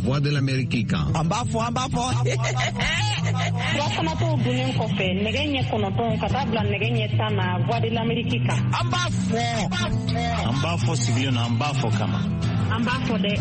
Voix de l'Amérique kan. Ambafo. Wasanato dunin kofe negenye konoton katabla negenye tana Voix de l'Amérique kan. Ambafo civilian ambafo kama. Ambafo de.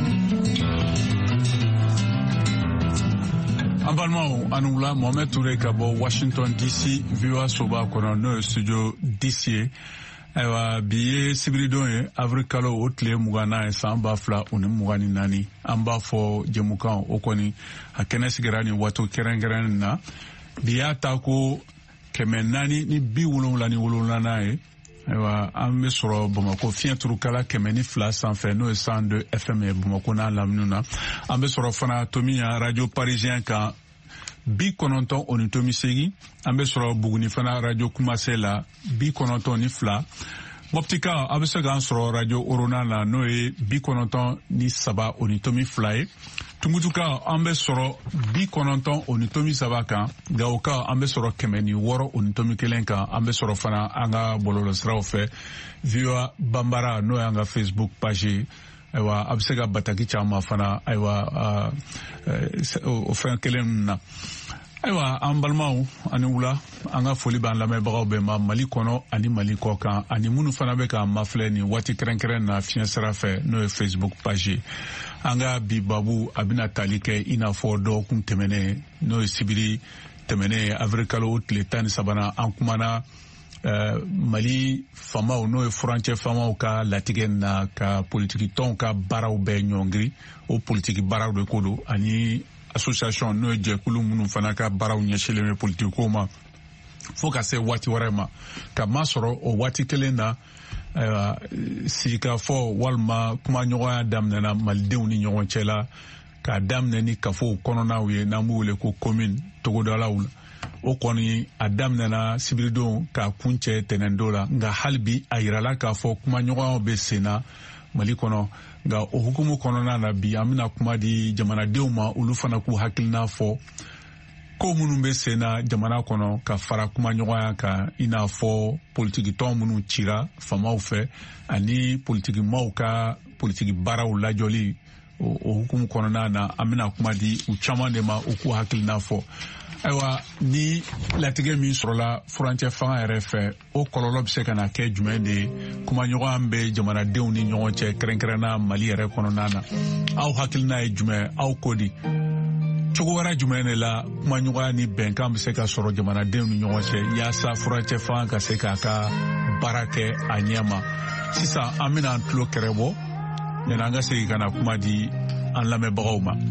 An balimaw ani wula Mohamed Touré ka bɔ Washington DC VOA soba kɔnɔ n'o ye studio DC ye. Ayiwa bi ye sibiridon ye avril kalo o tile 20 ye san 2024 an b'a fɔ jɛmukan o kɔni a kɛnɛ sigira ni waati kɛrɛnkɛrɛnnen na bi y'a ta ko 477 ye. Ayiwa an bɛ sɔrɔ Bamakɔ fiɲɛ turukala 102 sanfɛ n'o ye 102 FM ye Bamakɔ n'a lamini na an bɛ sɔrɔ fana Tomiya radio parisien kan 92.8 an bɛ sɔrɔ Buguni fana radio Kumase la 92.2 Moptika a bɛ se k'an sɔrɔ radio Orona la n'o ye 93.2 ye Tungutuka an bɛ sɔrɔ 93.3 kan Gawoka an bɛ sɔrɔ 106.1 kan an bɛ sɔrɔ fana an ka bɔlɔlɔsiraw fɛ VOA Bambara n'o y'an ka Facebook page ayiwa a bɛ se ka bataki caman fana ayiwa o fɛn kelen na ayiwa an balimaw ani wula an ka foli b'an lamɛnbagaw bɛɛ ma Mali kɔnɔ ani Mali kɔ kan ani minnu fana bɛ k'an mafilɛ ni waati kɛrɛnkɛrɛn na fiɲɛ sira fɛ n'o ye Facebook page an ka bi babu a bɛna tali kɛ i n'a fɔ dɔgɔkun tɛmɛnen n'o ye sibiri tɛmɛnen avril kalo tile 13 an kumana Mali famaw n'o ye furancɛ famaw ka latigɛ na ka politiki tɔnw ka baaraw bɛɛ ɲɔngiri o politiki baaraw de ko don ani association n'o ye jɛkulu minnu fana ka baaraw ɲɛsinlen bɛ politiko ma fo ka se waati wɛrɛ ma ka masɔrɔ o waati kelen na sigikafɔ walima kumaɲɔgɔnya daminɛna malidenw ni ɲɔgɔn cɛ la k'a daminɛ ni kafow kɔnɔnaw ye n'an b'u wele ko commune togodalaw la o kɔni a daminɛna sibiridon k'a kun cɛ tɛnɛndon la nka hali bi a yirala k'a fɔ kumaɲɔgɔnyaw bɛ senna Mali kɔnɔ nka o hukumu kɔnɔna na bi an bɛna kuma di jamanadenw ma olu fana k'u hakilina fɔ ko minnu bɛ senna jamana kɔnɔ ka fara kumaɲɔgɔnya kan i n'a fɔ politiki tɔn minnu cira famaw fɛ ani politiki maaw ka politiki baaraw lajɔli o hukumu kɔnɔna na an bɛna kuma di u caman de ma u k'u hakilina fɔ ayiwa ni latigɛ min sɔrɔla furancɛ fanga yɛrɛ fɛ o kɔlɔlɔ bɛ se ka na kɛ jumɛn de ye kumaɲɔgɔnya bɛ jamanadenw ni ɲɔgɔn cɛ kɛrɛnkɛrɛnna Mali yɛrɛ kɔnɔna na aw hakilina ye jumɛn aw ko di cogo wɛrɛ jumɛn de la kumaɲɔgɔnya ni bɛnkan bɛ se ka sɔrɔ jamanadenw ni ɲɔgɔn cɛ yaasa furancɛ fanga ka se k'a ka baara kɛ a ɲɛ ma sisan an bɛna an tulo kɛrɛ bɔ yanni an ka segin ka na kuma di an lamɛnbagaw ma.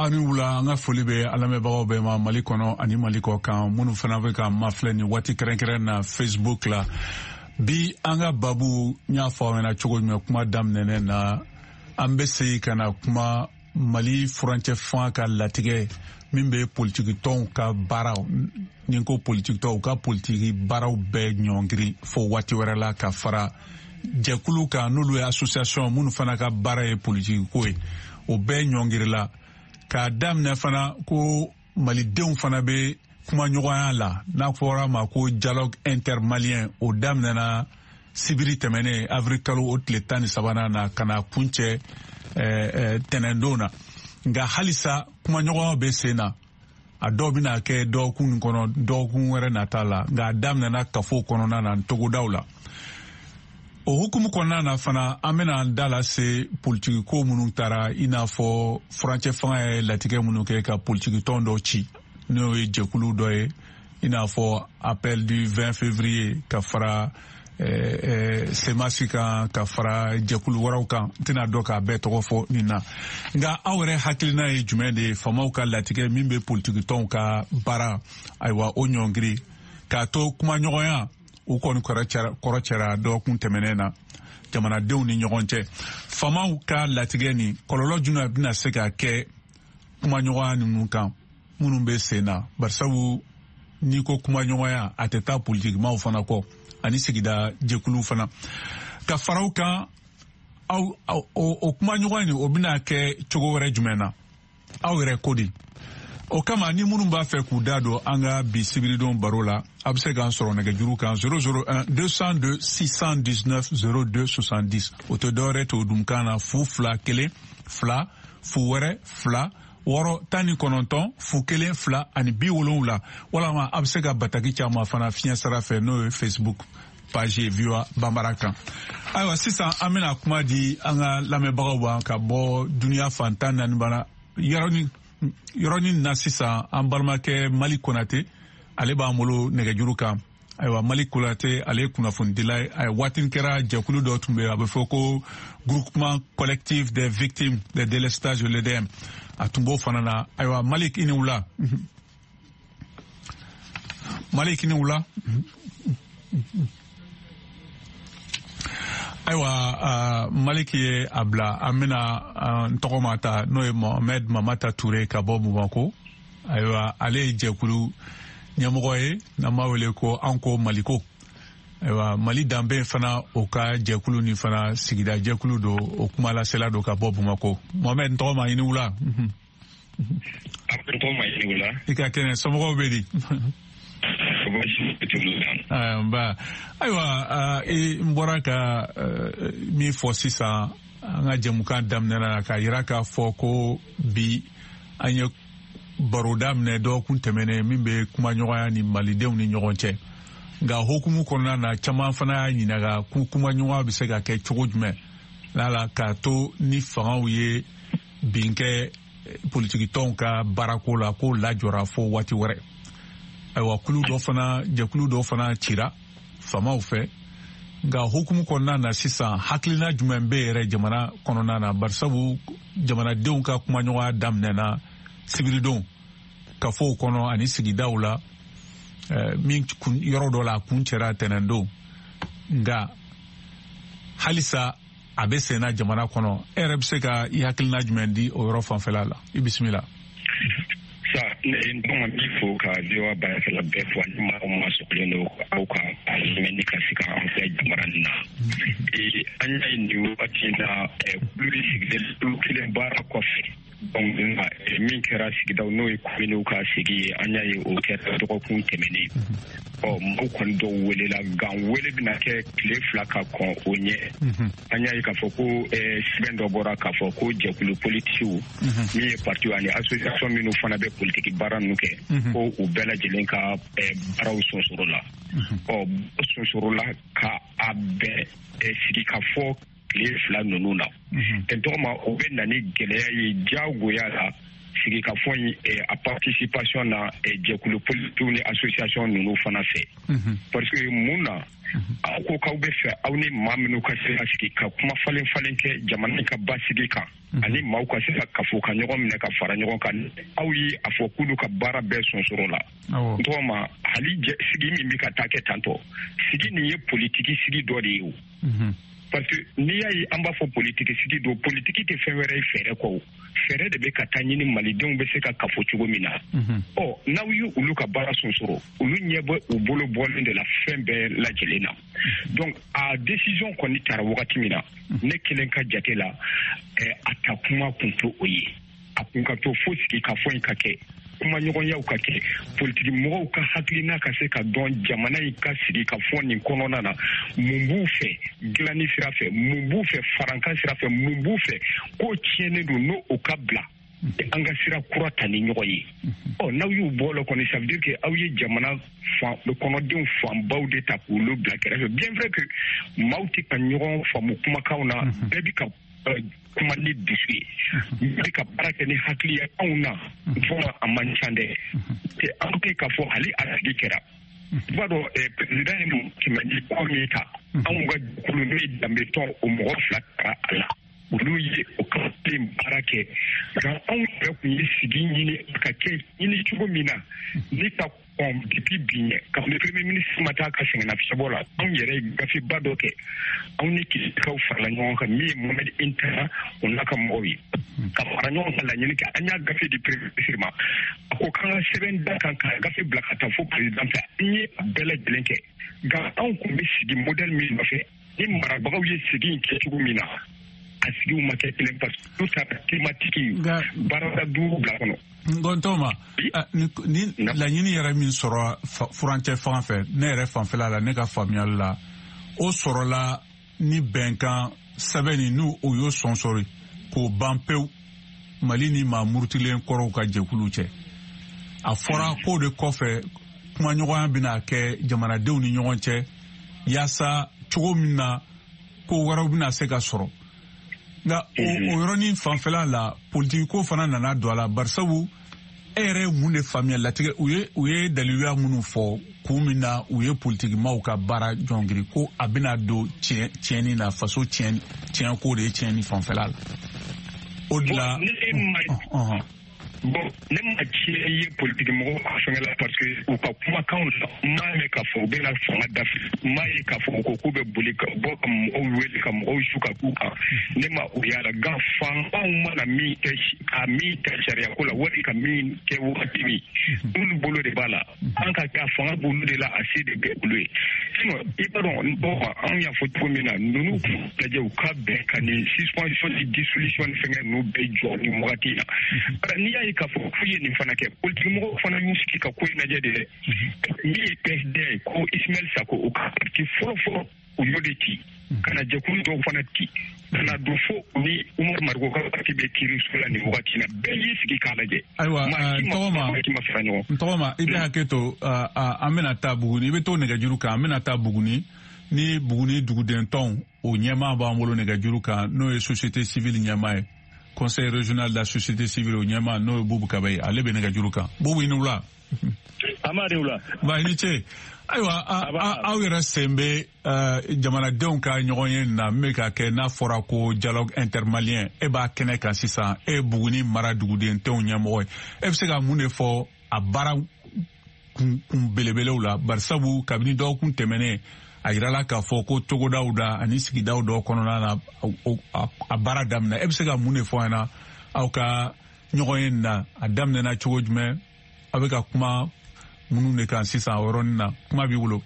ani wula an ka foli bɛ alamɛbagaw bɛɛ ma Mali kɔnɔ ani Mali kɔ kan minnu fana bɛ ka mafilɛ ni waati kɛrɛnkɛrɛn na Facebook la bi an ka babu n y'a fɔ aw ɲɛna cogo jumɛn kuma daminɛ na an bɛ segin ka na kuma Mali furancɛ fan ka latigɛ min bɛ politiki tɔnw ka baaraw ni ko politiki tɔnw ka politiki baaraw bɛɛ ɲɔngiri fo waati wɛrɛ la ka fara jɛkulu kan n'olu ye association minnu fana ka baara ye politiki ko ye o bɛɛ ɲɔngirila k'a daminɛ fana ko malidenw fana bɛ kumaɲɔgɔnya la n'a fɔra ma ko dialogue intermalien o daminɛna sibiri tɛmɛnen avril kalo o tile 13 na ka na kuncɛ tɛnɛndon na nka halisa kumaɲɔgɔnya bɛ sen na a dɔw bɛna kɛ dɔgɔkun nin kɔnɔ dɔgɔkun wɛrɛ nata la nka a daminɛna kafo kɔnɔna na togodaw la o hukumu kɔnɔna na fana an bɛna an da lase politiki ko minnu taara i n'a fɔ furancɛ fanga ye latigɛ minnu kɛ ka politiki tɔn dɔw ci n'o ye jɛkulu dɔ ye i n'a fɔ appel du 20 février ka fara semasi kan ka fara jɛkulu wɛrɛw kan n tɛna dɔn k'a bɛɛ tɔgɔ fɔ nin na nka aw yɛrɛ hakilina ye jumɛn de ye faamaw ka latigɛ min bɛ politiki tɔnw ka baara ayiwa o ɲɔngiri k'a to kumaɲɔgɔnya u kɔni kɔrɔcɛra dɔgɔkun tɛmɛnen na jamanadenw ni ɲɔgɔn cɛ faamaw ka latigɛ ni kɔlɔlɔ jumɛn bɛna se ka kɛ kumaɲɔgɔnya ninnu kan minnu bɛ sen na barisabu n'i ko kumaɲɔgɔnya a tɛ taa politikimaw fana kɔ ani sigida jɛkulu fana ka faraw kan o kumaɲɔgɔnya ni o bɛna kɛ cogo wɛrɛ jumɛn na aw yɛrɛ ko di o kama ni minnu b'a fɛ k'u da don an ka bi sibiridon baro la a bɛ se k'an sɔrɔ nɛgɛjuru kan 001 202 619 02 70 o tɛ dɔwɛrɛ t'o dunkan na 2 2 0 2 wɔɔrɔ 19 0 2 ani 70 walama a bɛ se ka bataki caman fana fiɲɛ sara fɛ n'o ye Facebook page VOA Bambara kan ayiwa sisan an bɛna kuma di an ka lamɛnbagaw ma ka bɔ duniya fan 14 bana yɔrɔnin na sisan an balimakɛ Mali Konate ale b'an bolo nɛgɛjuru kan ayiwa Mali Konate ale ye kunnafonidila ye a ye waati kɛra jɛkulu dɔ tun bɛ a bɛ fɔ ko groupement collectif des victimes des délestages de l'EDM a tun b'o fana na ayiwa Malik i ni wula Malik i ni wula ayiwa Malik ye a bila an bɛna n tɔgɔma ta n'o ye Mohamed Mamata Ture ka bɔ Bamako ayiwa ale ye jɛkulu ɲɛmɔgɔ ye n'an b'a wele ko an ko Maliko ayiwa Mali danbe fana o ka jɛkulu ni fana sigida jɛkulu do o kuma lasela do ka bɔ Bamako Mohamed n tɔgɔma i ni wula i ka kɛnɛ somɔgɔw bɛ di ba ayiwa n bɔra ka min fɔ sisan an ka jɛmukan daminɛna ka yira k'a fɔ ko bi an ye baro daminɛ dɔgɔkun tɛmɛnen min bɛ kumaɲɔgɔnya ni malidenw ni ɲɔgɔn cɛ nka hukumu kɔnɔna na caman fana y'a ɲininka ko kumaɲɔgɔnya bɛ se ka kɛ cogo jumɛn la k'a to ni fangaw ye bin kɛ politiki tɔnw ka baarako la k'o lajɔra fo waati wɛrɛ ayiwa jɛkulu dɔ fana cira faamaw fɛ nka hukumu kɔnɔna na sisan hakilina jumɛn bɛ yɛrɛ jamana kɔnɔna na barisabu jamanadenw ka kumaɲɔgɔnya daminɛna sibiridon kafow kɔnɔ ani sigidaw la min yɔrɔ dɔ la a kun cɛra tɛnɛndon nka halisa a bɛ senna jamana kɔnɔ e yɛrɛ bɛ se ka i hakilina jumɛn di o yɔrɔ fanfɛla la i bisimila. n tɔgɔ min fo ka VOA baarakɛla bɛɛ fo ani maa ma sɔgɔlen don aw ka lamɛnni ka se ka an fɛ jamana nin na an y'a ye nin wagati in na kulu sigilen kulu kelen baara kɔfɛ min kɛra sigidaw n'o ye kominiw ka sigi ye an y'a ye o kɛra dɔgɔkun tɛmɛnen maaw kɔni dɔw welela nka wele bɛna kɛ tile 2 ka kɔn o ɲɛ an y'a ye k'a fɔ ko sɛbɛn dɔ bɔra k'a fɔ ko jɛkulu politiciw min ye parti ani association minnu fana bɛ politiki baara ninnu kɛ ko u bɛɛ lajɛlen ka baaraw sonsoro la sonsoro la ka a bɛɛ sigi ka fɔ tile 2 ninnu na tɔgɔma o bɛ na ni gɛlɛya ye jagoya la sigi ka fɔ a participation na jɛkulu politique ni association ninnu fana fɛ parce que mun na aw ko k'aw bɛ fɛ aw ni maa minnu ka se ka sigi ka kuma falen kɛ jamana ka basigi kan ani maaw ka se ka kafo ka ɲɔgɔn minɛ ka fara ɲɔgɔn kan aw ye a fɔ k'olu ka baara bɛɛ sonsoro la n tɔgɔ ma hali sigi min bɛ ka taa kɛ tantɔ sigi nin ye politiki sigi dɔ de ye o parce que n'i y'a ye an b'a fɔ politiki sigi don politiki tɛ fɛn wɛrɛ ye fɛɛrɛ kɔ fɛɛrɛ de bɛ ka taa ɲini malidenw bɛ se ka kafo cogo min na n'aw ye olu ka baara sonsoro olu ɲɛ bɛ u bolo bɔlen de la fɛn bɛɛ lajɛlen na donc a décision kɔni taara wagati min na ne kelen ka jate la a ta kuma kun to o ye a kun ka to fo sigi ka fɔ in ka kɛ kuma ɲɔgɔnyaw ka kɛ politiki mɔgɔw ka hakilina ka se ka dɔn jamana in ka sigi ka fɔ nin kɔnɔna na mun b'u fɛ dilanni sira fɛ mun b'u fɛ farankan sira fɛ mun b'u fɛ ko tiɲɛnen don n'o o ka bila an ka sira kura ta ni ɲɔgɔn ye n'aw y'u bɔ la kɔni ça veut dire que aw ye jamana kɔnɔdenw fanbaw de ta k'olu bila kɛrɛfɛ bien vrai que maaw tɛ ka ɲɔgɔn faamu kumakanw na bɛɛ bɛ ka kuma ni dusu ye bɛ ka baara kɛ ni hakili ye anw na fɔ a man ca dɛ an tɛ ka fɔ hali a sigi kɛra i b'a dɔn président ye kɛmɛ ko min ta anw ka jɛkulu n'o ye danbetɔn o mɔgɔ 2 taara a la olu ye o ka baara kɛ nka anw yɛrɛ tun ye sigi ɲini ka kɛ ɲini cogo min na ni ka depuis bi ɲɛ ka le premier ministre ma taa ka sɛgɛnnafiɲɛbɔ la anw yɛrɛ ye gafeba dɔ kɛ anw ni kilikaw farala ɲɔgɔn kan min ye Mohamed Intera o n'a ka mɔgɔw ye ka fara ɲɔgɔn kan laɲini kɛ an y'a gafe di premier ministre ma a ko k'an ka sɛbɛn da kan ka gafe bila ka taa fo président fɛ an ye a bɛɛ lajɛlen kɛ nka anw kun bɛ sigi modèle min nɔfɛ ni marabagaw ye sigi in kɛ cogo min na a sigiw ma kɛ kelen parce que tout ça thématique ye baarada 5 bila kɔnɔ Gontoma, ni laɲini yɛrɛ min sɔrɔ furancɛ fan fɛ ne yɛrɛ fanfɛla la ne ka faamuyali la o sɔrɔla ni bɛnkan sɛbɛnni n'u o y'o sɔnsɔri k'o ban pewu Mali ni maa murutilen kɔrɔw ka jɛkulu cɛ a fɔra k'o de kɔfɛ kumaɲɔgɔnya bɛna kɛ jamanadenw ni ɲɔgɔn cɛ yaasa cogo min na ko wɛrɛw bɛna se ka sɔrɔ nka o yɔrɔnin fanfɛla la politiki ko fana nana don a la barisabu e yɛrɛ mun de faamuya latigɛ u ye daliluya minnu fɔ kun min na u ye politiki maaw ka baara jɔngiri ko a bɛna don tiɲɛni na faso tiɲɛ ko de ye tiɲɛni fanfɛla la o de la bon ne ma tiɲɛ ye politiki mɔgɔw ka fɛngɛ la parce que u ka kumakanw la m'a ye k'a fɔ u bɛna fanga dafi m'a ye k'a fɔ u ko k'u bɛ boli ka bɔ ka mɔgɔw wele ka mɔgɔw su ka k'u kan ne ma o y'a la nka fanbaw mana min kɛ sariya ko la wali ka min kɛ wagati min olu bolo de b'a la an ka kɛ a fanga bolo de la a se de bɛ olu ye sinon i b'a dɔn anw y'a fɔ cogo min na ninnu kun lajɛ u ka bɛn ka nin suspension ni dissolution fɛngɛ ninnu bɛɛ jɔ nin wagati na n'i y'a ye k'a fɔ k'u ye nin fana kɛ politiki mɔgɔw fana y'u sigi ka ko in lajɛ de dɛ min ye PSD ye ko Ismaël Sako o ka parti fɔlɔfɔlɔ u y'o de ci ka na jɛkulu dɔw fana ci ka na don fo ni Umaru Marigo ka parti bɛ kiri so la nin wagati na bɛɛ y'i sigi k'a lajɛ ayiwa Ntɔgɔma i bɛ hakɛ to an bɛna taa Buguni i bɛ to nɛgɛjuru kan an bɛna taa Buguni ni Buguni duguden tɔnw o ɲɛmaa b'an bolo nɛgɛjuru kan n'o ye société civile ɲɛmaa ye Conseil régional de la société civile o ɲɛmaa n'o ye Bubu Kaba ye ale bɛ nɛgɛjuru kan Bubu i ni wula Amadu wula ba i ni ce ayiwa aw yɛrɛ sen bɛ jamanadenw ka ɲɔgɔn ye na min bɛ ka kɛ n'a fɔra ko dialogue intermalien e b'a kɛnɛ kan sisan e ye Buguni mara duguden tɔnw ɲɛmɔgɔ ye e bɛ se ka mun de fɔ a baara kun belebelew la barisabu kabini dɔgɔkun tɛmɛnen a yirala k'a fɔ ko togodaw da ani sigidaw dɔw kɔnɔna na a baara daminɛ e bɛ se ka mun de fɔ an na aw ka ɲɔgɔn ye na a daminɛna cogo jumɛn a bɛ ka kuma minnu de kan sisan o yɔrɔnin na kuma b'i bolo.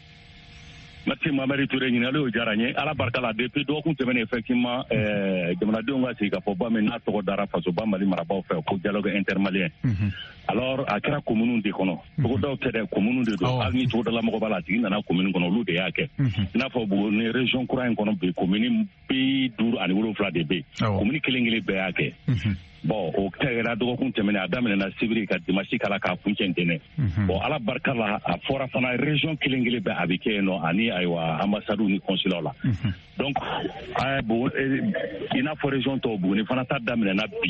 Merci Mamadi Touré ɲininkali o diyara n ye ala barika la depuis dɔgɔkun tɛmɛnen effectivement jamanadenw ka sigi ka fɔ ba min n'a tɔgɔ dara fasoba Mali marabaw fɛ ko dialogue intermalien alors a kɛra commune de kɔnɔ togodaw tɛ dɛ commune de don hali ni togodala mɔgɔ b'a la a tigi nana commune kɔnɔ olu de y'a kɛ i n'a fɔ Buguni région kura in kɔnɔ bi commune 57 de bɛ yen commune kelen kelen bɛɛ y'a kɛ bon o kɛra dɔgɔkun tɛmɛnen a daminɛna sibiri ka dimanche kala k'a kuncɛ ntɛnɛn bon ala barika la a fɔra fana région kelen kelen bɛɛ a bɛ kɛ yen nɔ ani ayiwa ambassades ni consulaires la donc i n'a fɔ région tɔw Buguni fana ta daminɛna bi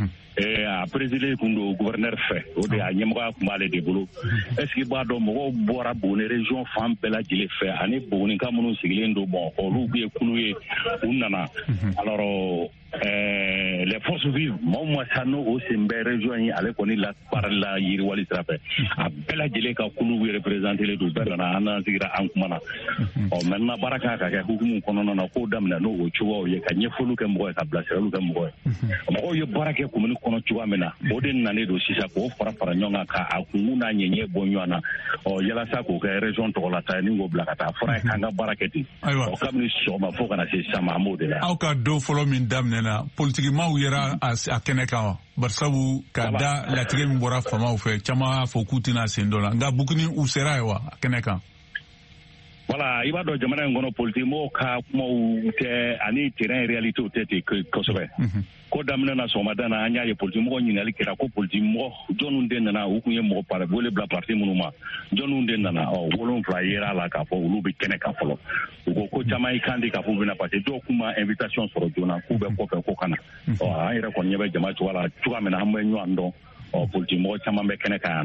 a présidé kun don gouverneur fɛ o de a ɲɛmɔgɔya kun b'ale de bolo est ce que b'a dɔn mɔgɔw bɔra Buguni région fan bɛɛ lajɛlen fɛ ani Bugunika minnu sigilen don bon olu ye kulu ye u nana alors les forces vives maaw ma sa n'o o sen bɛ région ye ale kɔni la baarali la yiriwali sira fɛ a bɛɛ lajɛlen ka kulu bɛ représenté don bɛɛ nana an n'an sigira an kumana maintenant baara kan ka kɛ hukumu kɔnɔna na k'o daminɛ n'o o cogoyaw ye ka ɲɛfɔliw kɛ mɔgɔ ye ka bilasiraliw kɛ mɔgɔ ye mɔgɔw ye baara kɛ commune kɔnɔ cogoya min na o de nalen don sisan k'o fara fara ɲɔgɔn kan ka a kungun n'a ɲɛɲɛ bɔ ɲɔgɔn na yalasa k'o kɛ région tɔgɔlata ye ni k'o bila ka taa fɔra ye k'an ka baara kɛ ten kabini sɔgɔma fo ka na se sisan ma an b'o de la. Aw ka don fɔlɔ min daminɛna politikimaaw yɛrɛ a kɛnɛ kan wa barisabu ka da latigɛ min bɔra famaw fɛ caman y'a fɔ k'u tɛna sen dɔ la nka Buguni u sera ye wa a kɛnɛ kan. Voilà, i b'a dɔn jamana in kɔnɔ politikimɔgɔw ka kumaw tɛ ani terrain réalité tɛ ten kosɛbɛ ko daminɛ na sɔgɔmada na an y'a ye politikimɔgɔ ɲininkali kɛra ko politikimɔgɔ jɔnniw de nana u tun ye mɔgɔ wele bila parti minnu ma jɔnniw de nana 7 yera la k'a fɔ olu bɛ kɛnɛ kan fɔlɔ u ko caman y'i kan di k'a fɔ u bɛna parce que dɔw kun ma invitation sɔrɔ joona k'u bɛ kɔfɛ ko ka na an yɛrɛ kɔni ɲɛ bɛ jama cogoya la cogoya min na an bɛ ɲɔgɔn dɔn politikimɔgɔ caman bɛ kɛnɛ kan yan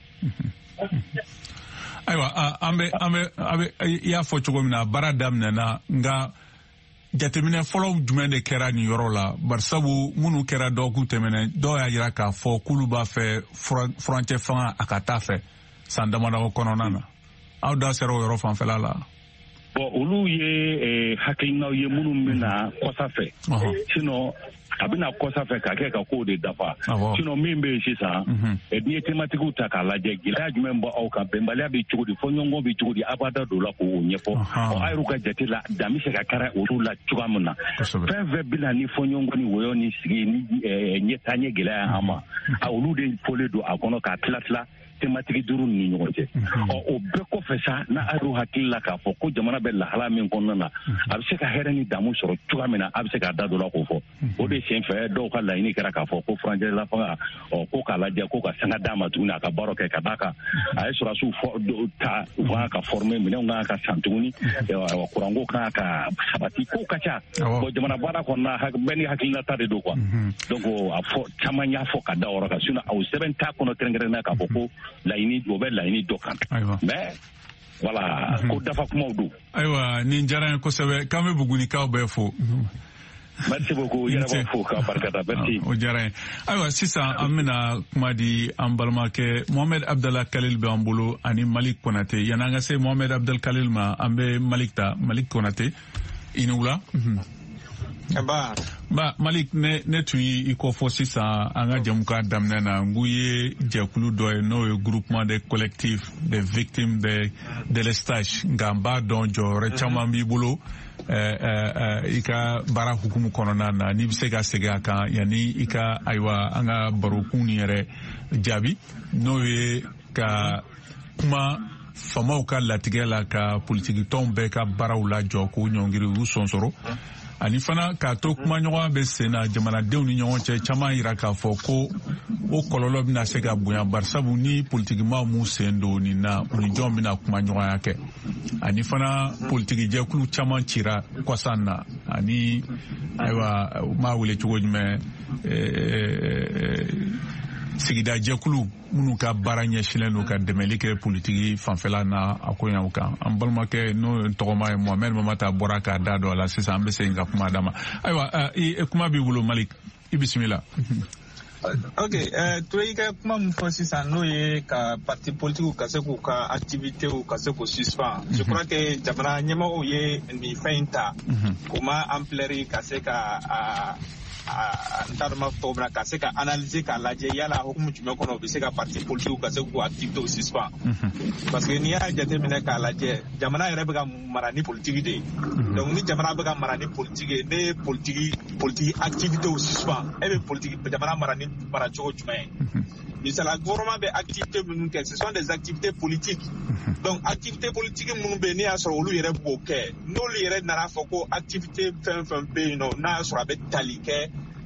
nɔ. Ayiwa an bɛ i y'a fɔ cogo min na baara daminɛna nka jateminɛ fɔlɔ jumɛn de kɛra nin yɔrɔ la barisabu minnu kɛra dɔgɔkun tɛmɛnen dɔw y'a jira k'a fɔ k'olu b'a fɛ furancɛ fanga a ka taa fɛ san damadɔ kɔnɔna na aw da sera o yɔrɔ fanfɛla la. Bon olu ye hakilinaw ye minnu bɛna kɔsa fɛ sinon a bɛna kɔsa fɛ ka kɛ ka kow de dafa sinon min bɛ yen sisan n'i ye thématiques ta k'a lajɛ gɛlɛya jumɛn bɔ aw kan bɛnbaliya bɛ cogo di fɔɲɔgɔnkɔ bɛ cogo di a b'a da don o la k'o ɲɛfɔ a y'u ka jate la dan bɛ se ka kɛra olu la cogoya min na fɛn fɛn bɛ na ni fɔɲɔgɔnkɔ ni wɔyɔ ni sigi ni ɲɛtaɲɛ gɛlɛya an ma olu de fɔlen don a kɔnɔ k'a tila thématique 5 ni ɲɔgɔn cɛ o bɛɛ kɔfɛ sa n'a y'u hakili la k'a fɔ ko jamana bɛ lahala min kɔnɔna na a bɛ se ka hɛrɛ ni damu sɔrɔ cogoya min na a bɛ se k'a da don la k'o fɔ o de sen fɛ dɔw ka laɲini kɛra k'a fɔ ko furancɛ lafanga ko k'a lajɛ ko ka sanga d'a ma tuguni a ka baara kɛ ka d'a kan a ye sɔrɔsiw ta u kan ka former minɛnw kan ka san tuguni kuranko kan ka sabati ko ka ca bon jamana baara kɔnɔna bɛɛ ni hakilinata de don quoi donc a fɔ caman y'a fɔ ka da yɔrɔ kan sinon aw sɛbɛn t'a kɔnɔ kɛrɛnkɛrɛnnenya k'a fɔ ko laɲini o bɛ laɲini dɔ kan mais voilà ko dafa kumaw don. Ayiwa nin diyara n ye kosɛbɛ k'an bɛ Bugunikaw bɛɛ fo. Merci beaucoup yɛrɛ b'a fo k'a barikada merci. O diyara n ye ayiwa sisan an bɛna kuma di an balimakɛ Mohamed Abdallah Khalil bɛ an bolo ani Malik Konate yan'an ka se Mohamed Abdallah Khalil ma an bɛ Malik Konate i ni wula. Malik ne tun y'i kɔfɔ sisan an ka jamukan daminɛ na n k'u ye jɛkulu dɔ ye n'o ye groupement des collectifs des victimes de délestage nka n b'a dɔn jɔyɔrɔ caman b'i bolo i ka baara hukumu kɔnɔna na n'i bɛ se ka segin a kan yanni i ka ayiwa an ka barokun nin yɛrɛ jaabi n'o ye ka kuma famaw ka latigɛ la ka politikitɔnw bɛɛ ka baaraw lajɔ k'u ɲɔngiri u sɔnsɔrɔ ani fana k'a to kumaɲɔgɔnya bɛ sen na jamanadenw ni ɲɔgɔn cɛ caman yira k'a fɔ ko o kɔlɔlɔ bɛna se ka bonya barisabu ni politikimaaw m'u sen don nin na u ni jɔn bɛna kumaɲɔgɔnya kɛ ani fana politikijɛkulu caman cira kɔsan na ani ayiwa u m'a wele cogo jumɛn sigida jɛkulu minnu ka baara ɲɛsinnen don ka dɛmɛli kɛ politiki fanfɛla na a ko y'aw kan an balimakɛ n'o tɔgɔma ye Mohamed Mamata bɔra k'a da dɔ la sisan an bɛ segin ka kuma d'a ma ayiwa kuma b'i bolo Malik i bisimila. Ok, to i ka kuma min fɔ sisan n'o ye ka parti politiques ka se k'u ka activités ka se k'u suspend je crois que jamana ɲɛmɔgɔw ye nin fɛn in ta k'u ma ampleur ka se ka n t'a dɔn m'a fɔ cogo min na ka se ka analyser k'a lajɛ yala hukumu jumɛn kɔnɔ u bɛ se ka parti politiques ka se k'u activités suspend parce que n'i y'a jateminɛ k'a lajɛ jamana yɛrɛ bɛ ka mara ni politique de ye donc ni jamana bɛ ka mara ni politique ye ne ye politique activités suspend e bɛ politique jamana mara cogo jumɛn ye misala gouvernement bɛ activité minnu kɛ ce sont des activités politiques donc activité politique minnu bɛ yen n'i y'a sɔrɔ olu yɛrɛ b'o kɛ n'olu yɛrɛ nana fɔ ko activité fɛn fɛn bɛ yen nɔ n'a y'a sɔrɔ a bɛ tali kɛ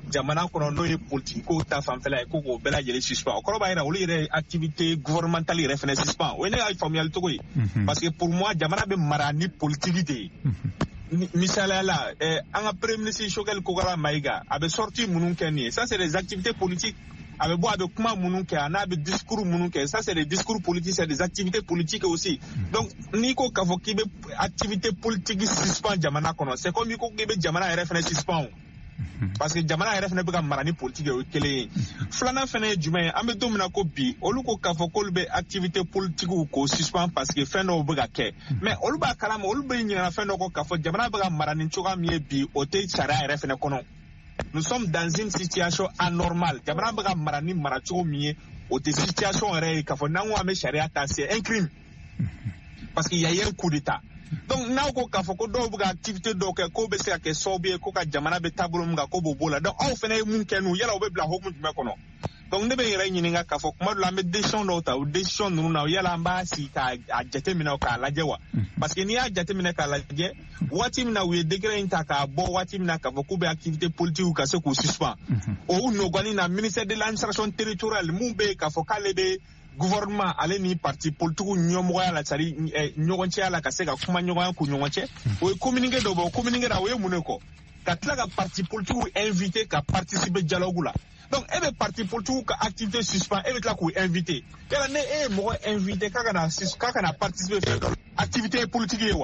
jamana kono no ye politique ko ta fanfela ko ko bela jeli suspend o koroba ira wuli re activité gouvernementale refene suspend o ne ay familial to koy parce que pour moi jamana be marani politique de misala la anga premier ministre Choguel Kogala Maïga avait sorti munun kenni ça c'est des activités politiques avec bois avec comment munun ke ana be discours munun ke ça c'est des discours politiques c'est des activités politiques aussi donc niko kavo kibe activité politique suspend jamana kono c'est comme niko kibe jamana refene suspend parce que jamana yɛrɛ fɛnɛ bɛ ka mara ni politique ye o kelen ye filanan fɛnɛ ye jumɛn ye an bɛ don min na ko bi olu ko k'a fɔ k'olu bɛ activité politique ko suspend parce que fɛn dɔw bɛ ka kɛ mais olu b'a kalama olu bɛ ɲinɛna fɛn dɔ kɔ k'a fɔ jamana bɛ ka mara ni cogoya min ye bi o tɛ sariya yɛrɛ fɛnɛ kɔnɔ nous sommes dans une situation anormale jamana bɛ ka mara ni mara cogo min ye o tɛ situation yɛrɛ ye k'a fɔ n'an ko an bɛ sariya ta c'est un crime parce qu'il y a eu un coup d'état donc n'aw ko k'a fɔ ko dɔw bɛ ka activité dɔw kɛ k'o bɛ se ka kɛ sababu ye ko ka jamana bɛ taabolo min kan ko b'o la donc aw fana ye mun kɛ n'u yala o bɛ bila hokumu jumɛn kɔnɔ donc ne bɛ n yɛrɛ ɲininka k'a fɔ kuma dɔ la an bɛ décision dɔw ta o décision ninnu na yala an b'a sigi k'a jateminɛ k'a lajɛ wa parce que n'i y'a jateminɛ k'a lajɛ waati min na u ye décret in ta k'a bɔ waati min na k'a fɔ k'u bɛ activité politique ka se k'u suspend o nɔgɔnin na ministère de l'administration territoriale mun bɛ yen k'a fɔ k'ale bɛ gouvernement ale ni parti politique ɲɛmɔgɔya la c'est-à-dire ɲɔgɔn cɛya la ka se ka kuma ɲɔgɔnya k'u ɲɔgɔn cɛ o ye communiqué dɔ bɔ o communiqué la o ye mun de kɔ ka tila ka parti politique invité ka participer dialogue la donc e bɛ parti politique ka activité suspend e bɛ tila k'u invité yala ne e ye mɔgɔ invité k'a kana participer fɛn activité politique ye wa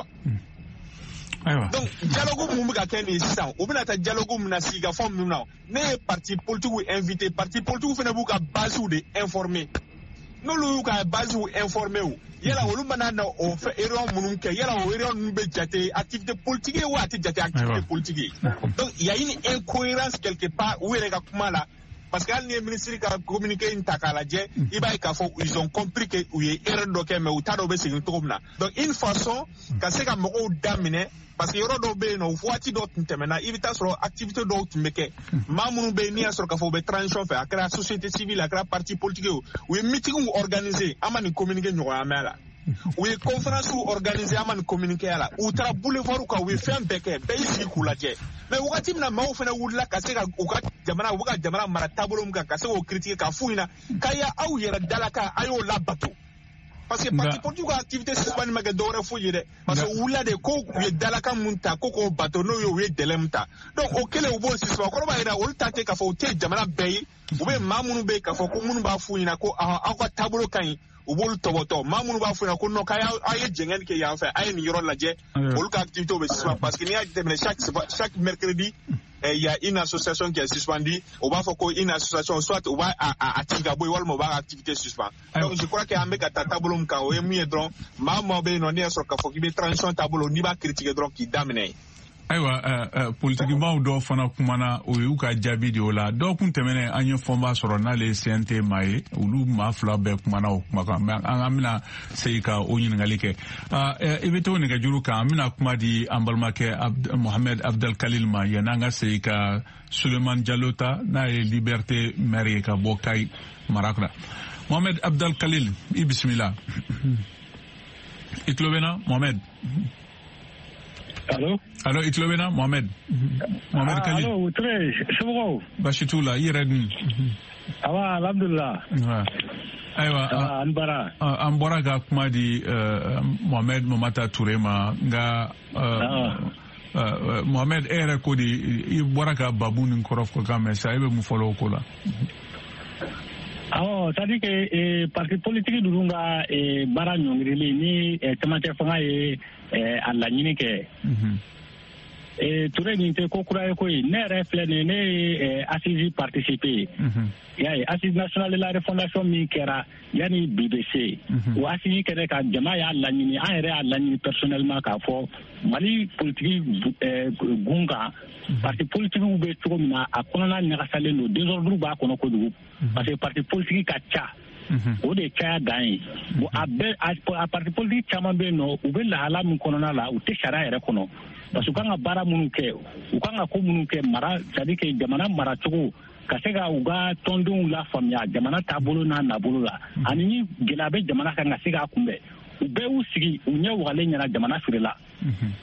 donc dialogue mun bɛ ka kɛ nin sisan o bɛna taa dialogue min na sigi ka fɛn min na ne ye parti politique invité parti politique fana b'u ka base de informer n'olu y'u ka base informé o yala olu mana na o fɛ erreur minnu kɛ yala o erreur ninnu bɛ jate activité politique ye wa a tɛ jate activité politique ye donc il y a une incohérence quelque part u yɛrɛ ka kuma la parce que hali ni ye ministre ka communiqué in ta k'a lajɛ i b'a ye k'a fɔ ils ont compris que u ye erreur dɔ kɛ mais u t'a dɔn u bɛ segin cogo min na donc une façon ka se ka mɔgɔw daminɛ parce que yɔrɔ dɔw bɛ yen nɔ waati dɔw tun tɛmɛna i bɛ taa sɔrɔ activité dɔw tun bɛ kɛ maa minnu bɛ yen n'i y'a sɔrɔ k'a fɔ u bɛ transition fɛ a kɛra société civile a kɛra parti politique ye u ye meeting organiser an ma nin communiqué ɲɔgɔnya mɛn a la u ye conférence organiser an ma nin communiqué a la u taara boulevard kan u ye fɛn bɛɛ kɛ bɛɛ y'i sigi k'u lajɛ mais wagati min na maaw fana wulila ka se ka u ka jamana mara taabolo min kan ka se k'o critiquer ka f'u ɲɛna k'a ye aw yɛrɛ dalakan a y'o labato parce que parti politique ka activité suspend ma kɛ dɔwɛrɛ foyi ye dɛ parce que u wulila de ko u ye dalakan mun ta ko k'o bato n'o ye u ye délai min ta donc o kɛlen u b'o suspend kɔrɔ b'a jira olu ta tɛ k'a fɔ u tɛ jamana bɛɛ ye u bɛ maa minnu bɛ yen k'a fɔ ko minnu b'a f'u ɲɛna ko aw ka taabolo ka ɲi u b'olu tɔbɔtɔ maa minnu b'a f'u ɲɛna ko non k'a ye jɛngɛni kɛ yan fɛ a ye nin yɔrɔ lajɛ olu ka activité bɛ suspend parce que n'i y'a jateminɛ chaque mercredi il y a une association qui est suspendue on b'a fɔ ko une association soit u b'a a tigɛ ka bɔ yen walima u b'a ka activité suspend donc je crois que an bɛ ka taa taabolo min kan o ye mun ye dɔrɔn maa maa bɛ yen nɔ n'i y'a sɔrɔ k'a fɔ k'i bɛ transition taabolo n'i b'a critiquer dɔrɔn k'i daminɛ ayiwa politikibaw dɔw fana kumana o y'u ka jaabi de o la dɔw kun tɛmɛnen an ye fɔnba sɔrɔ n'ale ye CNT maa ye olu maa fila bɛɛ kumana o kuma kan mais an bɛna segin ka o ɲininkali kɛ i bɛ to nɛgɛjuru kan an bɛna kuma di an balimakɛ Mohamed Abdel Khalil ma yan'an ka segin ka Suleiman Jalo ta n'a ye Liberté maire ye ka bɔ Kayi mara kɔnɔ Mohamed Abdel Khalil i bisimila i tulo bɛ na Mohamed. Allô, i tulo bɛ na Mohamed Khalil. Allô, très somɔgɔw. Basi t'u la i yɛrɛ dun. Awa alhamdulillah. Ayiwa an bara. An bɔra ka kuma di Mohamed Momata Touré ma nka Mohamed e yɛrɛ ko di i bɔra ka babu nin kɔrɔ fɔ kan mɛ sa e bɛ mun fɔlɔ o ko la. C'est-à-dire que parti politique ninnu ka baara ɲɔngirili ni cɛmancɛ fanga ye a laɲini kɛ Touré nin tɛ ko kura ye koyi ne yɛrɛ filɛ nin ne ye assise participer y'a ye assise nationale de la refondation min kɛra yanni bi bɛ se o assise kɛra ka jama y'a laɲini an yɛrɛ y'a laɲini personnellement k'a fɔ Mali politique gun kan parti politique bɛ cogo min na a kɔnɔna ɲagasalen don désordre b'a kɔnɔ kojugu parce que parti politique ka ca o de caya dan ye bon a parti politique caman bɛ yen nɔ u bɛ lahala min kɔnɔna la u tɛ sariya yɛrɛ kɔnɔ parce que u kan ka baara minnu kɛ u kan ka ko minnu kɛ mara c'est-à-dire que jamana maracogo ka se ka u ka tɔndenw lafaamuya jamana taabolo n'a nabolo la ani ni gɛlɛya bɛ jamana kan ka se k'a kunbɛn u bɛɛ y'u sigi u ɲɛ wagalen ɲɛna jamana feerela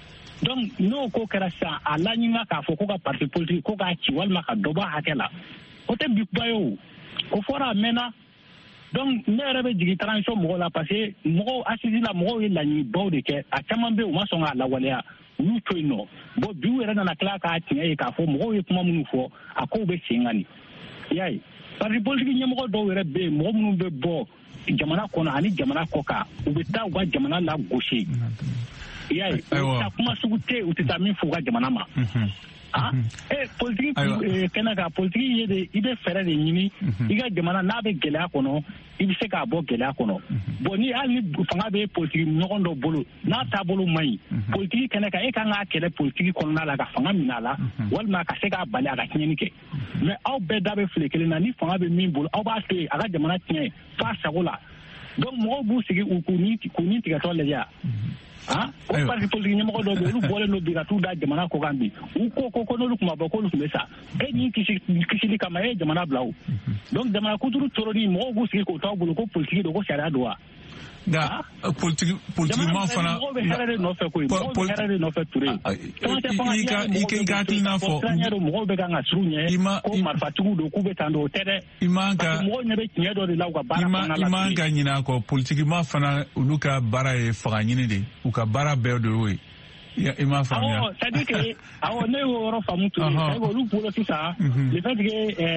donc n'o ko kɛra sisan a laɲinina k'a fɔ ko ka parti politique ko k'a ci walima ka dɔ bɔ hakɛ la o tɛ bikuba ye o fɔra a mɛnna donc ne yɛrɛ bɛ jigin transition mɔgɔw la parce que mɔgɔw assise la mɔgɔw ye laɲinibaw de kɛ a caman bɛ yen u ma sɔn k'a lawaleya u y'u to yen nɔ bon bi u yɛrɛ nana tila k'a tiɲɛ ye k'a fɔ mɔgɔw ye kuma minnu fɔ a kow bɛ sen kan nin i y'a ye parti politique ɲɛmɔgɔ dɔw yɛrɛ bɛ yen mɔgɔ minnu bɛ bɔ jamana kɔnɔ ani jamana kɔ kan u bɛ taa u ka jamana lagosi i y'a ye u tɛ taa kuma sugu tɛ u tɛ taa min fɔ u ka jamana ma politique kɛnɛ kan politique ye de i bɛ fɛɛrɛ de ɲini i ka jamana n'a bɛ gɛlɛya kɔnɔ i bɛ se k'a bɔ gɛlɛya kɔnɔ bon ni hali ni fanga bɛ politique ɲɔgɔn dɔ bolo n'a taabolo man ɲi politique kɛnɛ kan e kan k'a kɛlɛ politique kɔnɔna la ka fanga minɛ a la walima ka se k'a bali a ka tiɲɛni kɛ mais aw bɛɛ da bɛ file kelen na ni fanga bɛ min bolo aw b'a to yen a ka jamana tiɲɛ f'a sago la donc mɔgɔw b'u sigi k'u ni tigɛtɔ lajɛ o parti politique ɲɛmɔgɔ dɔw bɛ olu bɔlen don bi ka t'u da jamana kɔ kan bi u ko n'olu tun ma bɔ k'olu tun bɛ sa e ni kisili kama e ye jamana bila o donc jamana kunturu toroni mɔgɔw b'u sigi k'o t'aw bolo ko politique don ko sariya don wa nka politique ma fana mɔgɔw bɛ hɛrɛ de nɔfɛ koyi mɔgɔw bɛ hɛrɛ de nɔfɛ Ture i ka hakilina fɔ mɔgɔw bɛ kan ka siru ɲɛ ko marifatigiw don k'u bɛ tan don o tɛ dɛ mɔgɔw ɲɛ bɛ tiɲɛ dɔ de la u ka baara kɔnɔna la i man ka ɲinɛ a kɔ politique ma fana olu ka baara ye fanga ɲini de u ka baara bɛɛ de y'o ye i m'a faamuya c'est-à-dire que ne y'o yɔrɔ faamu Ture olu bolo sisan le fait que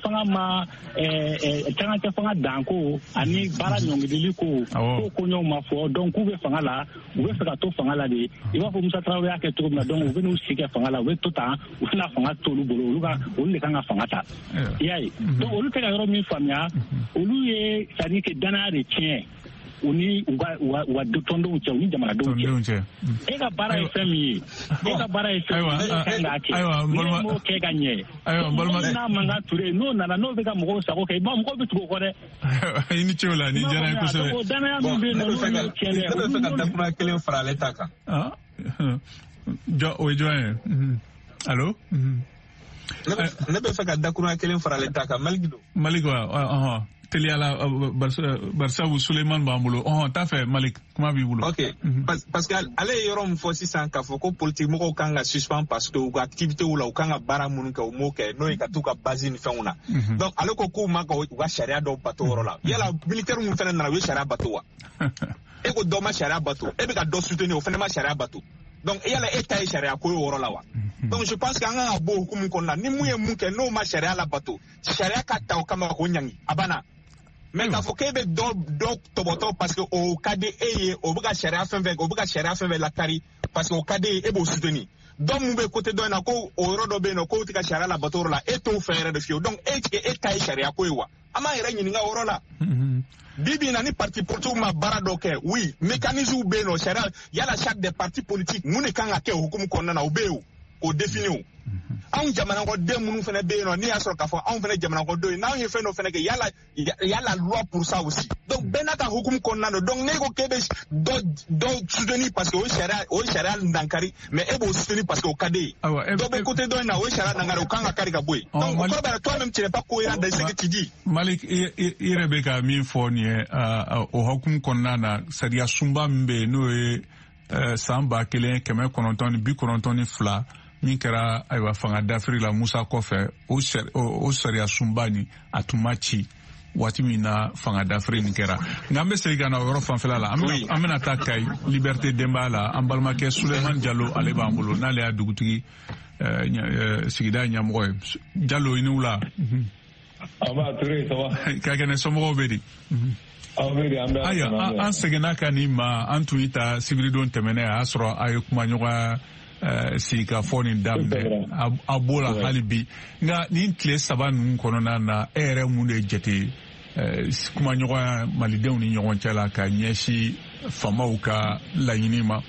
camancɛ fanga danko ani baara ɲɔngirili ko koɲɛw ma fɔ donc k'u bɛ fanga la u bɛ fɛ ka to fanga la de i b'a fɔ Musa Tarawele y'a kɛ cogo min na donc u bɛ n'u si kɛ fanga la u bɛ to tan u tɛna fanga t'olu bolo olu de kan ka fanga ta i y'a ye donc olu tɛ ka yɔrɔ min faamuya olu ye c'est-à-dire que danaya de tiɲɛ u ni u ka tɔndenw cɛ u ni jamanadenw cɛ e ka baara ye fɛn min ye e ka baara ye fɛn min ye e kan k'a kɛ n'i m'o kɛ ka ɲɛ n'a mankan Ture n'o nana n'o bɛ ka mɔgɔw sago kɛ mɔgɔw bɛ tugu o kɔ dɛ i ni ce o la ni diyara n ye kosɛbɛ danaya min bɛ yen nɔ olu ye tiɲɛ dɛ ne bɛ fɛ ka dakura kelen fara ale ta kan o ye jɔn ye allo ne bɛ fɛ ka dakura kelen fara ale ta kan Malik wa teliyala barsabu Suleiman b'an bolo t'a fɛ Malik kuma b'i bolo ok parce que ale ye yɔrɔ min fɔ sisan k'a fɔ ko politique mɔgɔw kan ka suspend parce que u ka activités la u kan ka baara minnu kɛ u m'o kɛ n'o ye ka t'u ka base ni fɛnw na donc ale ko k'u ma ka u ka sariya dɔw bato yɔrɔ la yala militaire minnu fɛnɛ nana u ye sariya bato wa e ko dɔ ma sariya bato e bɛ ka dɔ soutenir o fɛnɛ ma sariya bato donc yala e ta ye sariya ko ye o yɔrɔ la wa donc je pense que an kan ka bɔ hukumu kɔnɔna ni mun ye mun kɛ n'o ma sariya la bato sariya ka ta o kama ko ɲangi a banna mais k'a fɔ k'e bɛ dɔ tɔbɔtɔ parce que o ka di e ye o bɛ ka sariya fɛn fɛn lakari parce que o ka di e b'o soutenir dɔ mun bɛ côté dɔ in na ko o yɔrɔ dɔ bɛ yen nɔ k'o tɛ ka sariya la bato yɔrɔ la e t'o fɛ yɛrɛ de fiyewu donc e ta ye sariya ko ye wa an b'an yɛrɛ ɲininka o yɔrɔ la bibi na ni parti politique ma baara dɔ kɛ oui mécanisme bɛ yen nɔ sariya yala chaque des partis politiques mun de kan ka kɛ o hukumu kɔnɔna na o bɛ yen o k'o définir o anw jamanakɔden minnu fana bɛ yen nɔ n'i y'a sɔrɔ k'a fɔ anw fana jamanakɔdenw ye n'anw ye fɛn dɔ fana kɛ yala loi pour ça aussi donc bɛɛ n'a ka hukumu kɔnɔna na donc n'e ko k'e bɛ dɔ soutenir parce que o ye sariya dankari mais e b'o soutenir parce que o ka di ye dɔ bɛ côté dɔ in na o ye sariya dankari o kan ka kari ka bɔ yen donc o kɔrɔ b'a la toi-même tu n'es pas cohérent dans ce que tu dis. Malik i yɛrɛ bɛ ka min fɔ nin ye o hukumu kɔnɔna na sariya sunba min bɛ yen n'o ye san 1992 min kɛra ayiwa fanga dafiri la Musa kɔfɛ o sariya sunba ni a tun ma ci waati min na fanga dafiri nin kɛra nka an bɛ segin ka na o yɔrɔ fanfɛla la an bɛna taa Kayi Liberté denbaya la an balimakɛ Suleiman Jalo ale b'an bolo n'ale y'a dugutigi sigida ɲɛmɔgɔ ye Jalo i ni wula ka kɛnɛ somɔgɔw bɛ di ayiwa an seginna ka nin ma an tun y'i ta sibiridon tɛmɛnɛ a y'a sɔrɔ a ye kumaɲɔgɔnya sigi ka fɔ nin daminɛ a b'o la hali bi nka nin tile 3 ninnu kɔnɔna na e yɛrɛ mun de jate kumaɲɔgɔnya malidenw ni ɲɔgɔn cɛ la ka ɲɛsin famaw ka laɲini ma.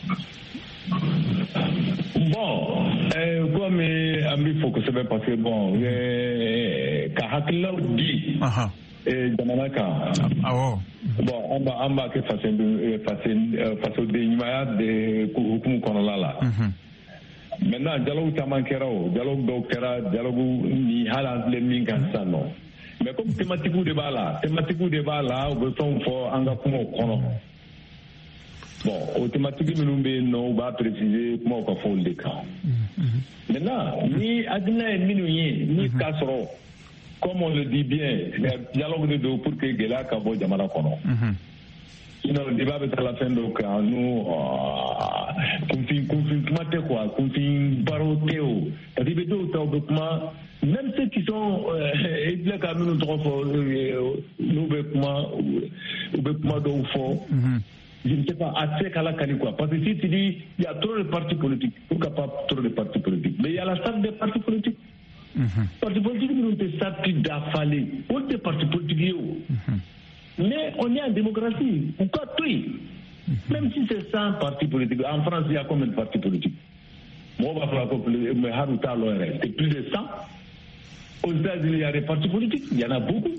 Bon, comme an bɛ fɔ kosɛbɛ parce que bon ka hakililaw di jamana kan awɔ bon an b'a kɛ fasoden ɲumanya de hukumu kɔnɔna la. Maintenant dialogue caman kɛra o dialogue dɔw kɛra dialogue ni hali an filɛ min kan sisan nɔ mais comme thématique de b'a la u bɛ fɛnw fɔ an ka kumaw kɔnɔ bon automatique minumbe no ba préciser comment on fait le cas maintenant ni adina minuye ni kasro comme on le dit bien dialogue de pour que gela ka bo jamana kono sinon le débat est à la fin donc nous confine quoi confine baroteo arrivé d'autres comment même ceux qui sont les quand nous trop nous donc fort je ne sais pas assez qu'à la quoi parce que si tu dis il y a trop de partis politiques pourquoi pas trop de partis politiques mais il y a la salle des partis politiques partis politiques nous te sortis d'affaler pour des partis politiques mais on est en démocratie pourquoi tout même si c'est 100 partis politiques en France il y a combien de partis politiques moi on va faire mais Haruta c'est plus de 100 aux États-Unis il y a des partis politiques il y en a beaucoup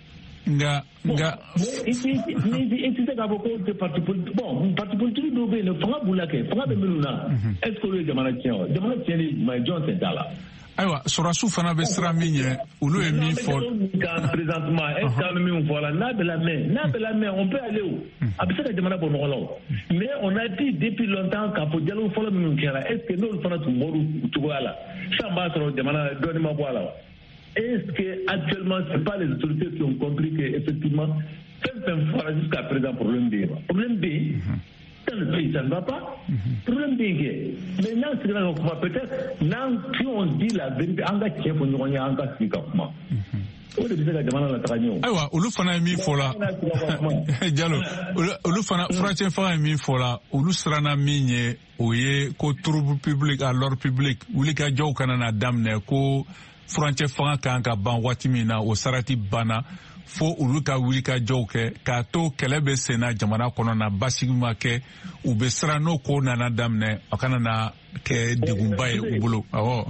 ici c'est beaucoup de partis politiques bon parti politique doit le fanga boulake fanga de meluna est-ce que le jamana tient mais John c'est là aywa sorasu fana be sira min ye olu ye min fɔ présentement est-ce que min voilà n'a de la main on peut aller où a bɛ se ka jamana bɔ nɔgɔ la mais on a dit depuis longtemps k'a fɔ dialogue fɔlɔ minnu kɛra est-ce que n'olu fana tun bɔr'u cogoya la sisan b'a sɔrɔ jamana dɔɔni ma bɔ a la wa est-ce que actuellement c'est pas les autorités qui ont compris que effectivement fɛn fɔra jusqu'à présent problème bɛ yen problème bɛ yen dans le pays ça ne va pas problème bɛ yen kɛ maintenant c'est là qu'on peut-être si on dit la vérité an ka tiɲɛ fɔ ɲɔgɔn ye an ka sigi ka kuma o de bɛ se ka jamana la taga ɲɛ o ayiwa olu fana ye min fɔ la Diallo olu fana furancɛ fanga ye min fɔ la olu siranna min ye o ye ko trouble public à l'ordre public wulikajɔw kana na daminɛ ko furancɛ fanga kan ka ban waati min na o sarati banna fo olu ka wulikajɔw kɛ k'a to kɛlɛ bɛ senna jamana kɔnɔ na basigi ma kɛ u bɛ siran n'o ko nana daminɛ a kana na kɛ degunba ye u bolo awɔ.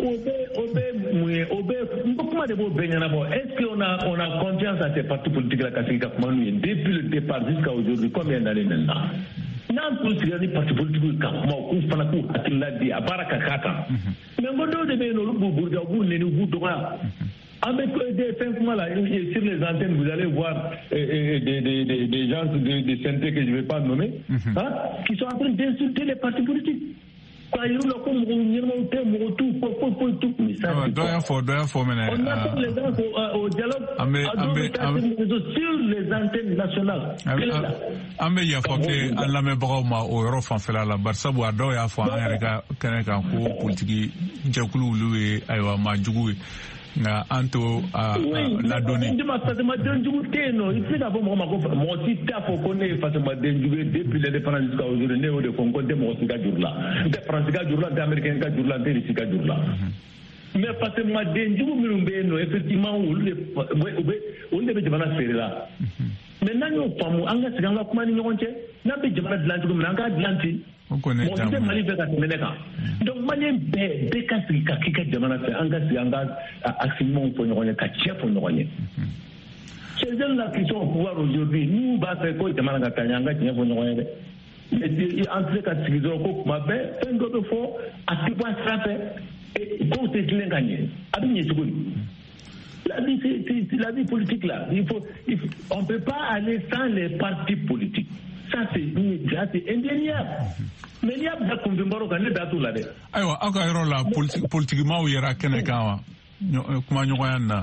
o bɛ kuma de b'o bɛɛ ɲɛnabɔ est-ce qu'on a confiance à ces partis politiques là ka sigi ka kuma n'u ye depuis le départ jusqu'à aujourd'hui combien d'années maintenant n'an tun sigira ni parti politique ka kuma k'u fana k'u hakilila di a baara ka k'a kan mais n ko dɔw de bɛ yen nɔ olu b'u buruja u b'u neni u b'u dɔgɔya an bɛ des fɛn kuma la sur les antennes vous allez voir des gens de synthé que je vais pas nommer qui sont en train d'insulter les partis politiques quoi ils ont comme ɲɛnamaw tɛ mɔgɔ tout mais ça dɔ y'a fɔ mɛnɛ on appelle les gens au dialogue sur les antennes nationales an bɛ yafa kɛ an lamɛnbagaw ma o yɔrɔ fanfɛla la bari sabu a dɔw y'a fɔ an yɛrɛ ka kɛnɛ kan ko politiki jɛkulu olu ye ayiwa maa jugu ye nka an to ladonni. fasemaden jugu tɛ yen nɔ i tɛ se k'a fɔ mɔgɔ ma ko mɔgɔ si t'a fɔ ko ne ye fasemaden jugu ye depuis l'indépendance jusqu'à aujourd'hui ne y'o de fɔ n ko n tɛ mɔgɔ si ka juru la n tɛ faransi ka juru la n tɛ américain ka juru la n tɛ rusi ka juru la mais fasemaden jugu minnu bɛ yen nɔ effectivement olu de bɛ jamana feere la mais n'an y'o faamu an ka sigi an ka kuma ni ɲɔgɔn cɛ n'an bɛ jamana dilan cogo min na an k'a dilan ten. mɔgɔ tɛ Mali fɛ ka tɛmɛ ne kan donc maliyɛn bɛɛ ka sigi ka k'i ka jamana fɛ an ka sigi an ka actions fɔ ɲɔgɔn ye ka tiɲɛ fɔ ɲɔgɔn ye ces jeunes là qui sont au pouvoir aujourd'hui n'u b'a fɛ ko jamana ka taa ɲɛ an ka tiɲɛ fɔ ɲɔgɔn ye dɛ mais an tɛ se ka sigi dɔrɔn ko kuma bɛɛ fɛn dɔ bɛ fɔ a tɛ bɔ a sira fɛ kow tɛ tilen ka ɲɛ a bɛ ɲɛ cogo di. La vie politique là, on ne peut pas aller sans les partis politiques. Ça c'est indéniable. Mais il y a des confirmations qu'on est dans là. Aïwa, à quoi la politiquement ou yera kene kawa? Comment ɲɔgɔnya na?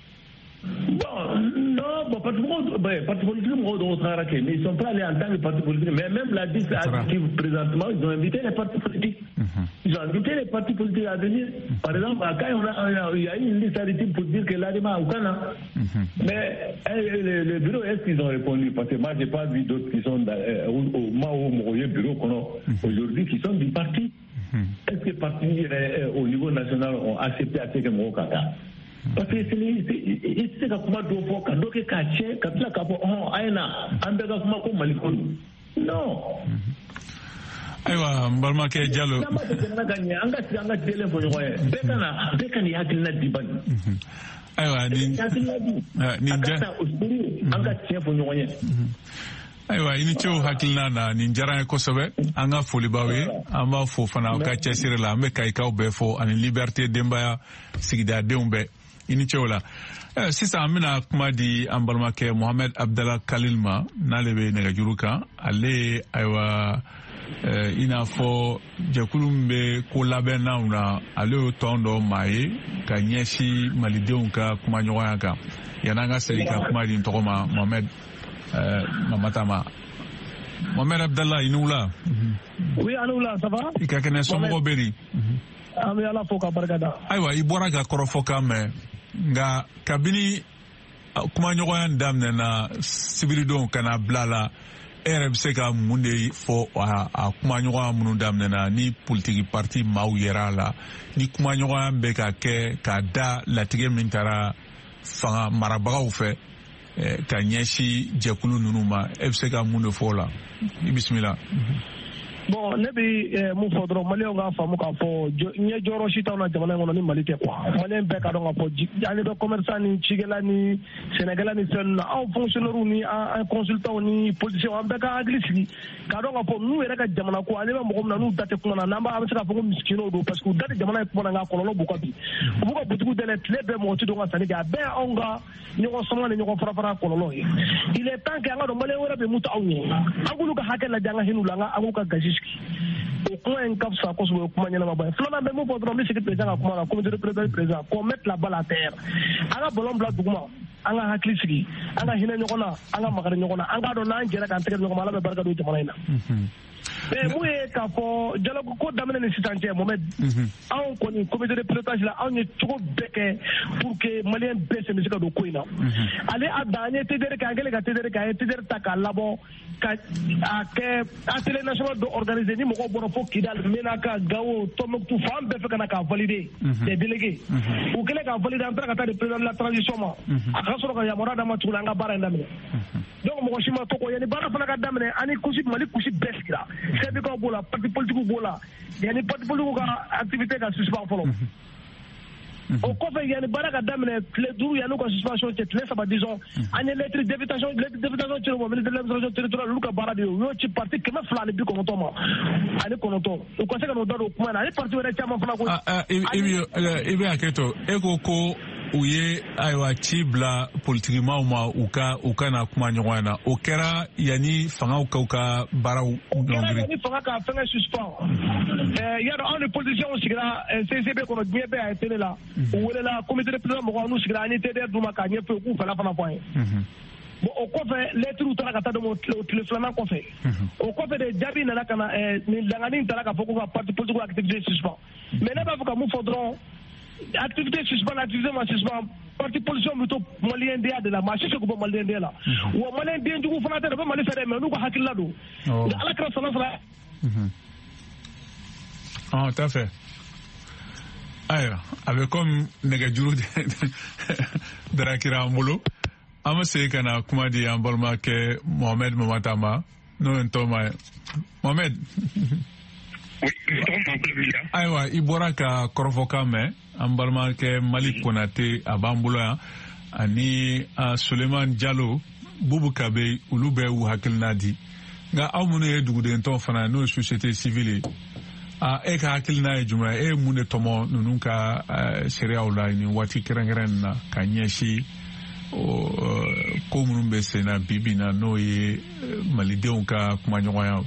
Bon, parti politique, mais ils sont pas allés en tant que parti politique. Mais même la liste active présentement, ils ont invité les partis politiques. Ils ont invité les partis politiques à venir. Par exemple, à Kaï, il y a eu une liste active pour dire que l'Adema au Ghana. Mais le bureau, est-ce qu'ils ont répondu? Parce que moi, je n'ai pas vu d'autres qui sont au bureau aujourd'hui qui sont du parti. Est-ce que les partis au niveau national ont accepté à ce que Mokaka? Parce que c'est ka kuma dɔ fɔ ka dɔ kɛ k'a tiɲɛ ka tila k'a fɔ a ye na an bɛɛ ka kuma ko Mali ko don non. Ayiwa n balimakɛ Diallo. n'an b'a fɛ jamana ka ɲɛ an ka sigi an ka dilen fɔ ɲɔgɔn ye bɛɛ ka nin hakilina di bani. Ayiwa nin hakilina di a ka taa o sori an ka tiɲɛ fɔ ɲɔgɔn ye. Ayiwa i ni cɛw hakilina na nin diyara n ye kosɛbɛ an ka foli b'aw ye an b'a fo fana aw ka cɛsiri la an bɛ kayikaw bɛɛ fo ani liberté denbaya sigidadenw bɛɛ i ni cɛw la sisan an bɛna kuma di an balimakɛ Mohamed Abdallah Khalil ma n'ale bɛ nɛgɛjuru kan ale ayiwa i n'a fɔ jɛkulu min bɛ ko labɛnnaw na ale y'o tɔn dɔ maa ye ka ɲɛsin malidenw ka kumaɲɔgɔnya kan yan'an ka segin ka kuma di n tɔgɔ ma Mohamed Mamata ma Mohamed Abdallah i ni wula. Oui, a ni wula, ça va? I ka kɛnɛ somɔgɔw bɛ di? An bɛ Ala fo ka barikada. Ayiwa i bɔra ka kɔrɔfɔkan mɛn nka kabini kumaɲɔgɔnya daminɛna sibiridon ka na bila la e yɛrɛ bɛ se ka mun de fɔ a kumaɲɔgɔnya minnu daminɛna ni politiki parti maaw yɛrɛ a la ni kumaɲɔgɔnya bɛ ka kɛ ka da latigɛ min taara fanga marabagaw fɛ ka ɲɛsin jɛkulu ninnu ma e bɛ se ka mun de fɔ o la i bisimila. Bon, ne bɛ mun fɔ dɔrɔn maliyɛnw k'a faamu k'a fɔ ɲɛ jɔyɔrɔ si t'anw na jamana in kɔnɔ ni Mali tɛ quoi. Maliyɛn bɛɛ ka dɔn k'a fɔ ale bɛ commerçant ni cikɛla ni sɛnɛkɛla ni fɛn ninnu na anw fonctionnaires ni an consultants ni politiciens an bɛɛ ka hakili sigi k'a dɔn k'a fɔ n'u yɛrɛ ka jamana ko ale bɛ mɔgɔ min na n'u da tɛ kuma na n'an bɛ se k'a fɔ ko miskinaw don parce que u da tɛ jamana ye kuma na nka kɔlɔlɔ b'u kan bi. U b'u ka boutique dayɛlɛ tile bɛɛ mɔgɔ tɛ don ka sanni kɛ a bɛɛ anw ka ɲɔgɔn sama ni ɲɔgɔn farafara kɔlɔlɔ ye. Il est temps que an ka dɔn maliyɛn wɛrɛ bɛ mun ta anw ye an k'olu ka hakɛ lajɛ an ka hinɛ u la an k'u ka gasi sigi. O kuma in ka fisa kosɛbɛ o kuma ɲɛnama ye. Filanan bɛ mun fɔ dɔrɔn n bɛ segin président ka kuma la comité de président qu'on mette la balle à terre. An ka ballon bila duguma an ka hakili sigi an ka hinɛ ɲɔgɔn na an ka makari ɲɔgɔn na an k'a dɔn n'an jɛra k'an tɛgɛ ɲɔgɔn ma Ala bɛ barika don jamana in na. Mun ye k'a fɔ dialogue ko daminɛ ni sisan cɛ Mohamed anw kɔni comité de pilotage la anw ye cogo bɛɛ kɛ pour que maliyɛn bɛɛ sen bɛ se ka don ko in na. Ale a dan an ye TDR kɛ an kɛlen ka TDR kɛ an ye TDR ta k'a labɔ ka a kɛ assemblée nationale dɔ organiser ni mɔgɔw bɔra fo Kidal Menaka Gao Tombouctou fan bɛɛ fɛ ka na k'a valider des délégués u kɛlen k'a valider an taara ka taa di président de la transition ma a ka sɔrɔ ka yamaruya d'an ma tuguni an ka baara in daminɛ donc mɔgɔ si ma to kɔ yanni baara fana ka daminɛ ani kusi Mali kusi bɛɛ sigira syndicats b'o la parti politique b'o la yanni parti politique ka activité ka suspend fɔlɔ. O kɔfɛ yanni baara ka daminɛ tile 5 yanni ka suspension cɛ tile 3 disons an ye lettre d'invitation ci o ministre de l'administration territoriale olu ka baara de ye u y'o ci parti 229 ma ani 9 u ka se ka n'o da don kuma na ani parti wɛrɛ caman fana ko. I bɛ hakɛ to e ko u ye ayiwa ci bila politikimaaw ma u ka na kuma ɲɔgɔn na o kɛra yanni fangaw ka baaraw ɲɔngiri. Yanni fanga ka fɛngɛ suspend yadɔ anw ni politiciens sigira CCB kɔnɔ diɲɛ bɛɛ a ye télé la u welela comité de pilotage mɔgɔw n'u sigira an ye TDR d'u ma k'a ɲɛfɔ u k'u fɛla fana fɔ an ye. Bon o kɔfɛ lettre taara ka taa don o tile filanan kɔfɛ o kɔfɛ de jaabi nana ka na nin danganin taara k'a fɔ ko ka parti politique activité suspend mais ne b'a fɛ ka mun fɔ dɔrɔn activité suspend activité ma suspend parti politique bɛ to maliyɛndenya de la maa si se k'u bɔ maliyɛndenya la wa maliyɛnden jugu fana tɛ dɛ u bɛ Mali fɛ dɛ mais n'u ka hakilila don nka Ala kɛra sala. Tout à fait. Ayiwa a bɛ comme nɛgɛjuru darakira an bolo an bɛ segin ka na kuma di an balimakɛ Mohamed Mamata ma n'o ye n tɔgɔma ye Mohamed. Ayiwa i bɔra ka kɔrɔfɔkan mɛn an balimakɛ Mali Konate a b'an bolo yan ani Suleiman Jalo Bubu Kabe olu bɛ u hakilina di nka aw minnu ye dugudentɔw fana n'o ye société civile e ka hakilina ye jumɛn e ye mun de tɔmɔ ninnu ka sariyaw la ni waati kɛrɛnkɛrɛn na ka ɲɛsin ko minnu bɛ sen na bi na n'o ye malidenw ka kumaɲɔgɔnya.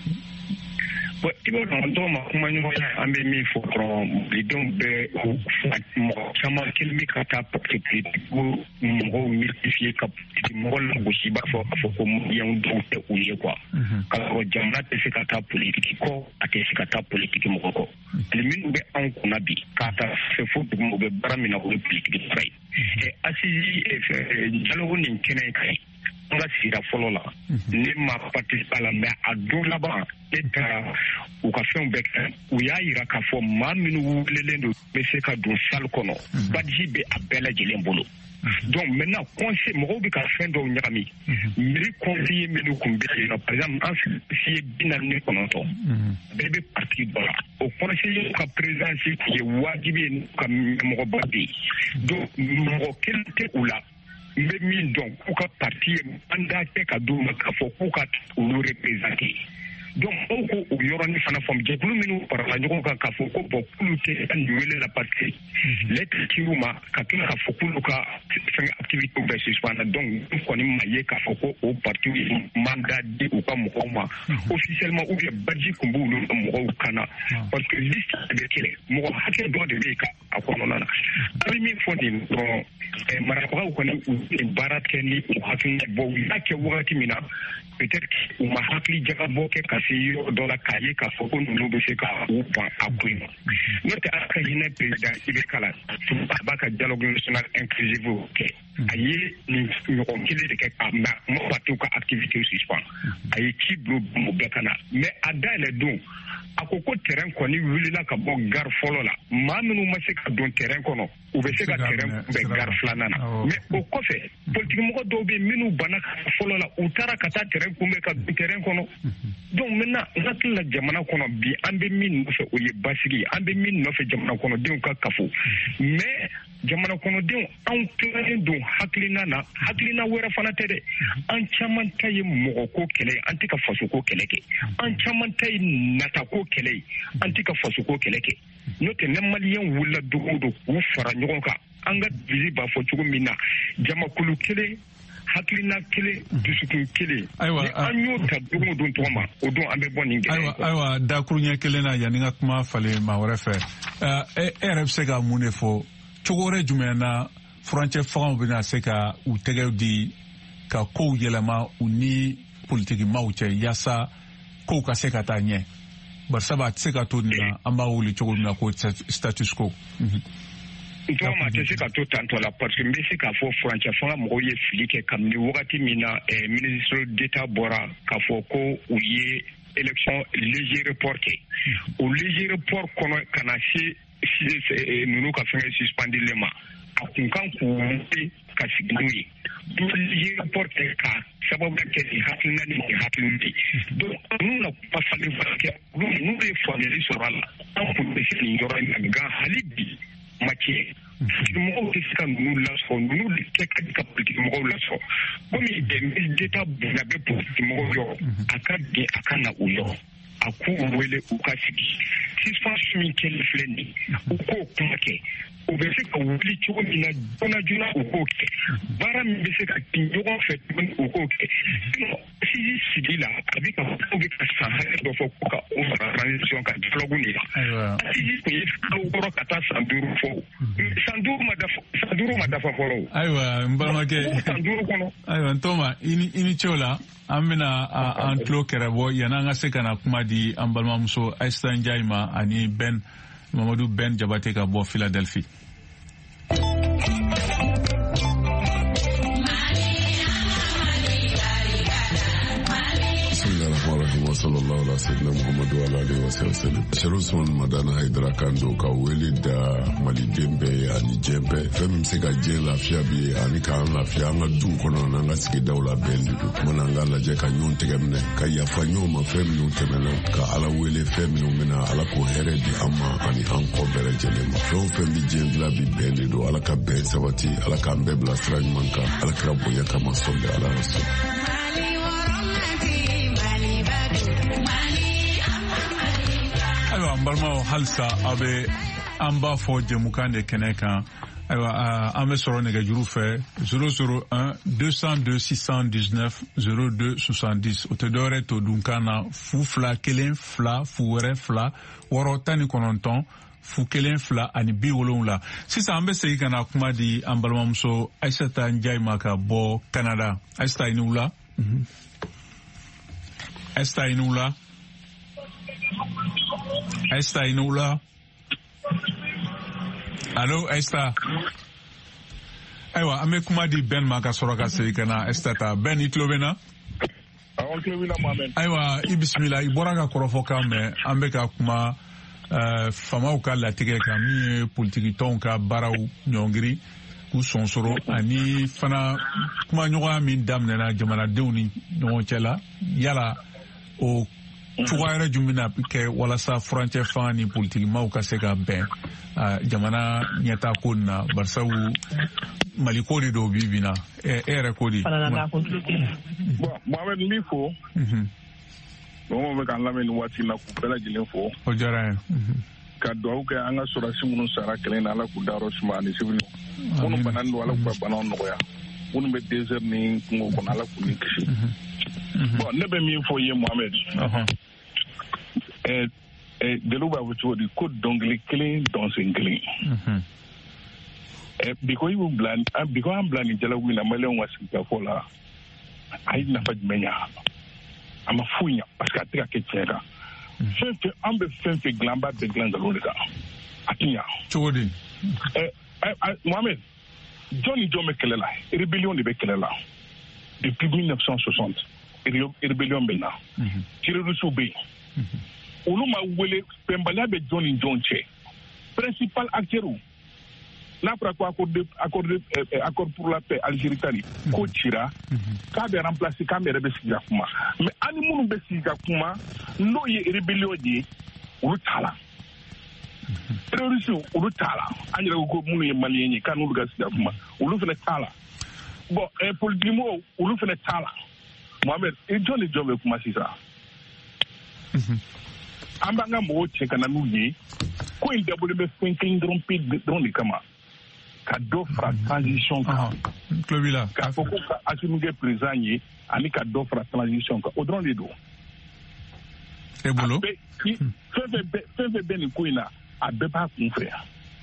I b'a dɔn dɔw ma kumaɲɔgɔnya an bɛ min fɔ dɔrɔn malidenw bɛ mɔgɔ caman kelen bɛ ka taa politiki mɔgɔw mystifier ka politiki mɔgɔ lagosi i b'a fɔ k'a fɔ ko maliyɛnw dɔw tɛ u ye quoi k'a sɔrɔ jamana tɛ se ka taa politiki kɔ a tɛ se ka taa politiki mɔgɔ kɔ hali minnu bɛ anw kunna bi k'a taa fɛ fo dugu u bɛ baara min na o ye politiki baara ye Assisi dialogue nin kɛnɛ in ka ɲi an ka sigida fɔlɔ la ne ma participer a la mais a don laban ne taara u ka fɛnw bɛɛ kɛ u y'a yira k'a fɔ maa minnu welelen don bɛ se ka don salle kɔnɔ badge bɛ a bɛɛ lajɛlen bolo donc maintenant conseil mɔgɔw bɛ ka fɛn dɔw ɲagami mairie conseiller minnu kun bɛ yen par exemple an siye 49 bɛɛ bɛ parti dɔ la o conseiller ka présence tun ye wajibi ye ka mɔgɔba bɛ yen donc mɔgɔ kelen tɛ u la n bɛ min dɔn k'u ka parti ye mandat kɛ ka d'u ma k'a fɔ k'u ka olu représenter donc aw ko o yɔrɔnin fana faamu jɛkulu minnu farala ɲɔgɔn kan k'a fɔ ko bon k'olu tɛ nin wele la parce que lettre kiruma ka tila ka fɔ k'olu ka fɛngɛ activité bɛɛ suspendre donc n kɔni ma ye k'a fɔ ko o parti mandat di u ka mɔgɔw ma officiellement ou bien badji kun b'olu ka mɔgɔw kana parce que liste bɛ kɛlɛ mɔgɔ hakɛ dɔ de bɛ a kɔnɔna na an bɛ min fɔ nin dɔrɔn marabagaw kɔni u ye baara kɛ ni u hakilina bɔ u y'a kɛ wagati min na peut-être u ma hakili jagabɔ kɛ ka se yɔrɔ dɔ la k'a ye k'a fɔ ko ninnu bɛ se ka u ban a ko in ma n'o tɛ a ka hinɛ président Ibeka la a b'a ka dialogue national inclusive kɛ a ye nin ɲɔgɔn kelen de kɛ ka mɛ mɔgɔ ka t'u ka activité suspend a ye ci bilo o bɛɛ ka na mais a dayɛlɛ don a ko terrain kɔni wulila ka bɔ gare fɔlɔ la maa minnu ma se ka don terrain kɔnɔ u bɛ se ka terrain kunbɛn gare filanan na mais o kɔfɛ politique mɔgɔ dɔw bɛ minnu banna fɔlɔ la u taara ka taa terrain kunbɛn ka don terrain kɔnɔ donc maintenant n hakili la jamana kɔnɔ bi an bɛ min nɔfɛ o ye basigi an bɛ min nɔfɛ jamana kɔnɔdenw ka kafo mais jamana kɔnɔdenw anw tilalen don hakilina na hakilina wɛrɛ fana tɛ dɛ an caman ta ye mɔgɔko kɛlɛ ye an tɛ ka fasoko kɛlɛ kɛ an caman ta ye natako kɛlɛ ye an tɛ ka fasoko kɛlɛ kɛ n'o tɛ ne maliyɛn wulila dogo don k'u fara ɲɔgɔn kan an ka diviser b'a fɔ cogo min na jamakulu kelen hakilina kelen dusukun kelen ni an y'o ta dogo don tɔgɔ ma o don an bɛ bɔ nin gɛlɛya ayiwa dakuruɲɛ kelen na yanni ka kuma falen maa wɛrɛ fɛ e yɛrɛ bɛ se ka mun de fɔ cogo wɛrɛ jumɛn na furancɛ fagaw bɛna se ka u tɛgɛw di ka kow yɛlɛma u ni politiki maaw cɛ yaasa kow ka se ka taa ɲɛ barisaba a tɛ se ka to nin na an b'a wuli cogo min na ko status quo. Ntoma ma tɛ se ka to tantɔ la parce que n bɛ se k'a fɔ furancɛ fanga mɔgɔw ye fili kɛ kabini wagati min na ministre d'État bɔra k'a fɔ ko u ye élection léger report kɛ o léger report kɔnɔ ka na se ninnu ka fɛngɛ suspendilen ma a kun kan k'u wuli ka sigi n'u ye léger report kɛ ka sababu kɛ nin hakilina ni nin hakilina ye donc n'u na kuma falen fana kɛ n'u ye faamuyali sɔrɔ a la an kun bɛ se nin yɔrɔ in na nka hali bi ma tiɲɛ mɔgɔw tɛ se ka ninnu lasɔrɔ ninnu kɛ ka di ka politiki mɔgɔw lasɔrɔ komi ministre d'État bonya bɛ politiki mɔgɔw yɔrɔ a ka bin a ka na u yɔrɔ a k'u wele u ka sigi suspension min kɛlen filɛ nin u k'o kuma kɛ u bɛ se ka wuli cogo min na joona joona u k'o kɛ baara min bɛ se ka kɛ ɲɔgɔn fɛ tuguni u k'o kɛ sigi sigi la a bɛ ka fɔ bɛ ka san hakɛ dɔ fɔ ko ka o fara transition ka dialogue de la sigi kun ye kalo wɔɔrɔ ka taa san 5 fɔ san 5 ma dafa fɔlɔ o. ayiwa n balimakɛ san 5 kɔnɔ. ayiwa Ntoma i ni cɛw la an bɛna an tulo kɛrɛbɔ yanni an ka se ka na kuma di an balimamuso Ayisata Njayi ma ani Mamadu Ben Jabate ka bɔ Philadelphie. sallallahu alaihi wasallam Muhammadu alaihi wasallam Sharusman Madana Haidara Kando ka wele da Mali Dembe ani Jembe fɛn se ka jɛ lafiya bi ani ka lafiya an ka du kɔnɔ n'an ka sigidaw la bɛn de don mana an ka lajɛ ka ɲɔgɔn tɛgɛ minɛ ka yafa ɲɔgɔn ma fɛn minnu tɛmɛna ka Ala wele fɛn minnu bɛna Ala ko hɛrɛ di an ma ani an kɔ bɛɛ lajɛlen ma fɛn o fɛn bi diɲɛ dilan bi bɛn de don Ala ka bɛn sabati Ala k'an bɛɛ bila sira ɲuman kan Ala kira bonya kama sɔli Ala rasul. ayiwa n balimaw halisa aw bɛ an b'a fɔ jɛmukan de kɛnɛ kan ayiwa an bɛ sɔrɔ nɛgɛjuru fɛ 001 202 619 02 70 o tɛ dɔwɛrɛ to dunkan na 2 1 2 0 2 6 19 0 1 2 ani 70 sisan an bɛ segin ka na kuma di an balimamuso Ayisata Njayi ma ka bɔ Canada Ayisata i ni wula Ayisata i ni wula Ayisata i ni wula allo Ayisata ayiwa an bɛ kuma di Ben ma ka sɔrɔ ka segin ka na Ayisata Ben i tulo bɛ na ayiwa i bisimila i bɔra ka kɔrɔfɔ kan mɛn an bɛ ka kuma famaw ka latigɛ kan min ye politiki tɔnw ka baaraw ɲɔngiri k'u sɔnsɔrɔ ani fana kumaɲɔgɔnya min daminɛna jamanadenw ni ɲɔgɔn cɛ la yala o cogoya yɛrɛ jumɛn na kɛ walasa furancɛ fanga ni politiki maaw ka se ka bɛn jamana ɲɛtaa ko nin na barisabu Mali ko de dɔw bi bi na e yɛrɛ ko di. Mohamed n b'i fo. Mɔgɔw bɛ k'an lamɛn nin waati in na k'u bɛɛ lajɛlen fo. O diyara n ye. ka duwawu kɛ an ka sɔrɔsi minnu sara kelen na ala k'u dayɔrɔ suma ani sibiri minnu bananen don ala k'u ka banaw nɔgɔya minnu bɛ désert ni kungo kɔnɔ ala k'u ni kisi bon ne bɛ min fɔ i ye Mohamed jeliw b'a fɔ cogo di ko dɔnkili kelen dɔnsen kelen bi ko an bila nin jalawu in na maliyɛnw ka sigikafɔ la a ye nafa jumɛn ɲa a ma foyi ɲa parce que a tɛ ka kɛ tiɲɛ kan fɛn fɛn an bɛ fɛn fɛn dilan an b'a bɛɛ dilan nkalon de kan a tɛ ɲa cogo di Mohamed jɔn ni jɔn bɛ kɛlɛ la rébellion de bɛ kɛlɛ la depuis 1960 rébellion bɛ na terroristes bɛ yen olu ma wele bɛnbaliya bɛ jɔn ni jɔn cɛ principal acteur n'a fɔra ko accord pour la paix Algérie tani ko cira k'a bɛ remplacer k'an yɛrɛ bɛ sigi ka kuma mais ani minnu bɛ sigi ka kuma n'o ye rébellion ye olu t'a la terroristes olu t'a la an yɛrɛ ko minnu ye maliyɛn ye k'an n'olu ka sigi ka kuma olu fana t'a la bon politique mɔgɔw olu fana t'a la Mohamed jɔn ni jɔn bɛ kuma sisan an b'an ka mɔgɔw cɛ ka na n'u ye ko in dabɔlen bɛ fɛn kelen dɔrɔn de kama ka dɔ fara transition kan k'a fɔ ko ka Assimi kɛ président ye ani ka dɔ fara transition kan o dɔrɔn de don e bolo fɛn fɛn bɛ nin ko in na a bɛɛ b'a kun fɛ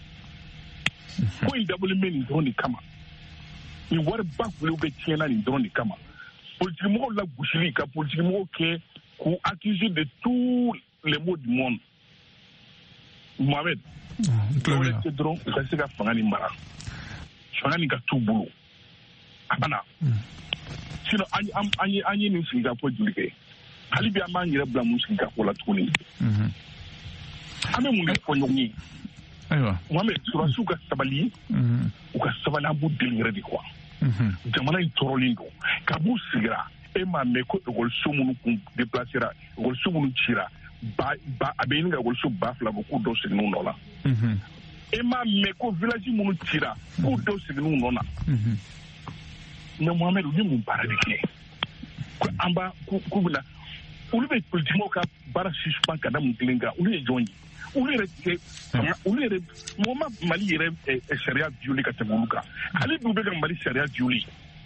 ko in dabɔlen bɛ nin dɔrɔn de kama nin wari ba kulew bɛ tiɲɛna nin dɔrɔn de kama politique mɔgɔw la gosili ka politique mɔgɔw kɛ k'u accuser de tous les maux du monde Mohamed tɛ dɔrɔn u ka se ka fanga nin mara fanga nin ka t'u bolo a bana sinon an ye nin sigikafɔ joli kɛ hali bi an b'an yɛrɛ bila mun sigikafɔ la tuguni an bɛ mun de fɔ ɲɔgɔn ye Mohamed surasiw ka sabali u ka sabali an b'u deli yɛrɛ de quoi jamana in tɔɔrɔlen don ka b'u sigira e m'a mɛn ko ekɔliso minnu kun déplacera ekɔliso minnu cira a bɛ ɲini ka ekɔliso 2,000 bɔ k'u dɔw seginn'u nɔ la e m'a mɛn ko village minnu cira k'u dɔw seginn'u nɔ na mais Mohamed u ye mun baara de kɛ ko an b'a k'u bɛna olu bɛ politikimaw ka baara suspend ka da mun kelen kan olu ye jɔn ye olu yɛrɛ mɔgɔ ma Mali yɛrɛ sariya violer ka tɛmɛ olu kan hali bi u bɛ ka Mali sariya violer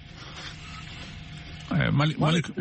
Mali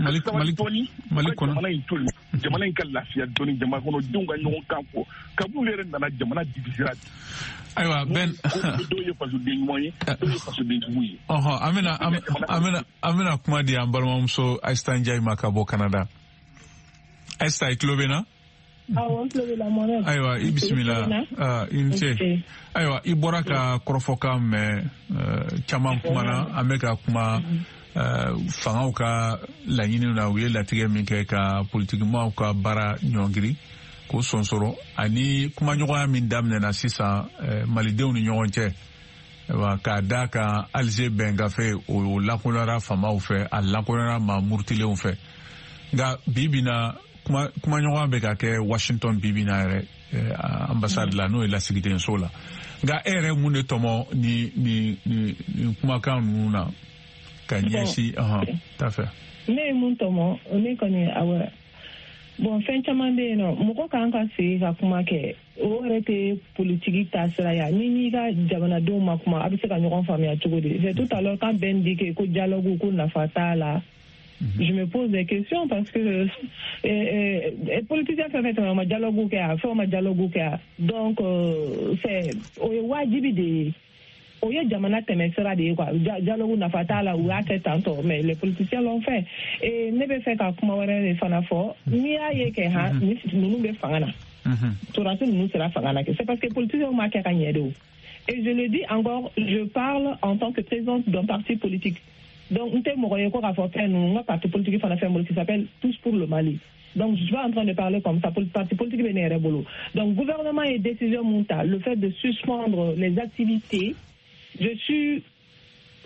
kɔnɔ jamana in ka lafiya dɔɔni jamana kɔnɔ denw ka ɲɔgɔn kan fɔ kab'u yɛrɛ nana jamana divisera ayiwa Ben dɔw ye fasoden ɲuman ye dɔw ye fasoden jugu ye an bɛna kuma di an balimamuso Aïssata Ndiaye ma ka bɔ Canada Aïssata i tulo bɛ na ayiwa i bisimila i ni ce ayiwa i bɔra ka kɔrɔfɔkan mɛn caman kumana an bɛ ka kuma fangaw ka laɲini na u ye latigɛ min kɛ ka politikimaaw ka baara ɲɔngiri k'o sɔnsɔrɔ ani kumaɲɔgɔnya min daminɛna sisan malidenw ni ɲɔgɔn cɛ k'a da kan Alize bɛn gafe o lakodɔnna famaw fɛ a lakodɔnna maa murutilenw fɛ nka bi na kumaɲɔgɔnya bɛ ka kɛ Washington bi na yɛrɛ ambassade la n'o ye lasigidenso la nka e yɛrɛ mun de tɔmɔ ni kumakan ninnu na ka ɲɛsi t'a fɛ ne ye mun tɔmɔ ne kɔni awɔ bon fɛn caman bɛ yen nɔ mɔgɔ kan ka sigi ka kuma kɛ o yɛrɛ tɛ politiki taasira ye ni n'i ka jamanadenw ma kuma a bɛ se ka ɲɔgɔn faamuya cogo di c'est tout à l'heure quand Ben dit que ko dialogue ko nafa t'a la je me pose des questions parce que politicien fɛn fɛn tɛmɛ o ma dialogue kɛ a fɛn o ma dialogue kɛ a donc c'est o ye wajibi de ye o ye jamana tɛmɛsira de ye quoi dialogue nafa t'a la u y'a kɛ tantɔ mais les politiciens l'ont fait et ne bɛ fɛ ka kuma wɛrɛ de fana fɔ n'i y'a ye kɛ ninnu bɛ fanga na torasi ninnu sera fanga na c'est parce que politiciens ma kɛ ka ɲɛ de o et je le dis encore je parle en tant que présidente d'un parti politique donc n tɛ mɔgɔ ye ko k'a fɔ fɛn ninnu n ka parti politique fana fɛn bolo qui s'appelle Tous pour le Mali. Donc, je suis pas en train de parler comme ça. Parti politique est rebolo. Donc, gouvernement et décision monta, le fait de suspendre les activités, je suis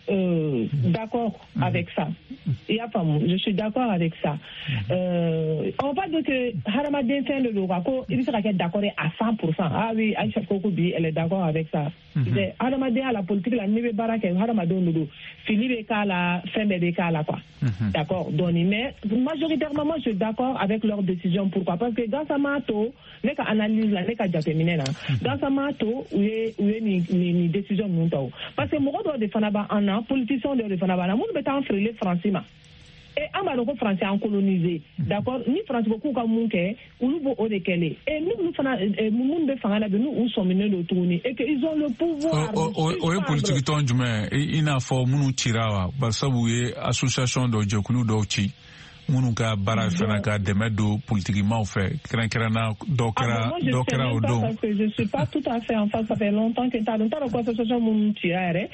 d'accord avec ça. Je suis d'accord avec ça. On va dire que Haramadin fait le Lorako, il sera d'accord à 100%. Ah oui, Aïcha Kokobi, elle est d'accord avec ça. Haramadin à la politique, la Nive Baraka, Haramadin Nodo, Philippe Kala, Fembe Kala, quoi. D'accord. Donc, mais majoritairement, moi, je suis d'accord avec leurs décisions. Pourquoi? Parce que dans sa mato, les cas analyse là, les cas jatéminés là, dans sa mato, où est ni décision nous tao. Parce que moi, doit défendre un an, politiciens doivent défendre un an, nous mettons en les français. Et Amaroko français en colonisé, d'accord, ni France beaucoup comme Mouké, ou nous au décalé. Et nous faisons de Fangana, nous où sont menés le tourner, et qu'ils ont le pouvoir. Au politique, il n'a pas de tirawa, parce que l'association de Djokulu Dochi. Munuka bara fana ka dɛmɛ don politiquement fɛ kɛrɛnkɛrɛnna dɔ kɛra o don. Parce que je suis pas tout à fait en face, ça fait longtemps que t'as longtemps que l'association mun tira yɛrɛ.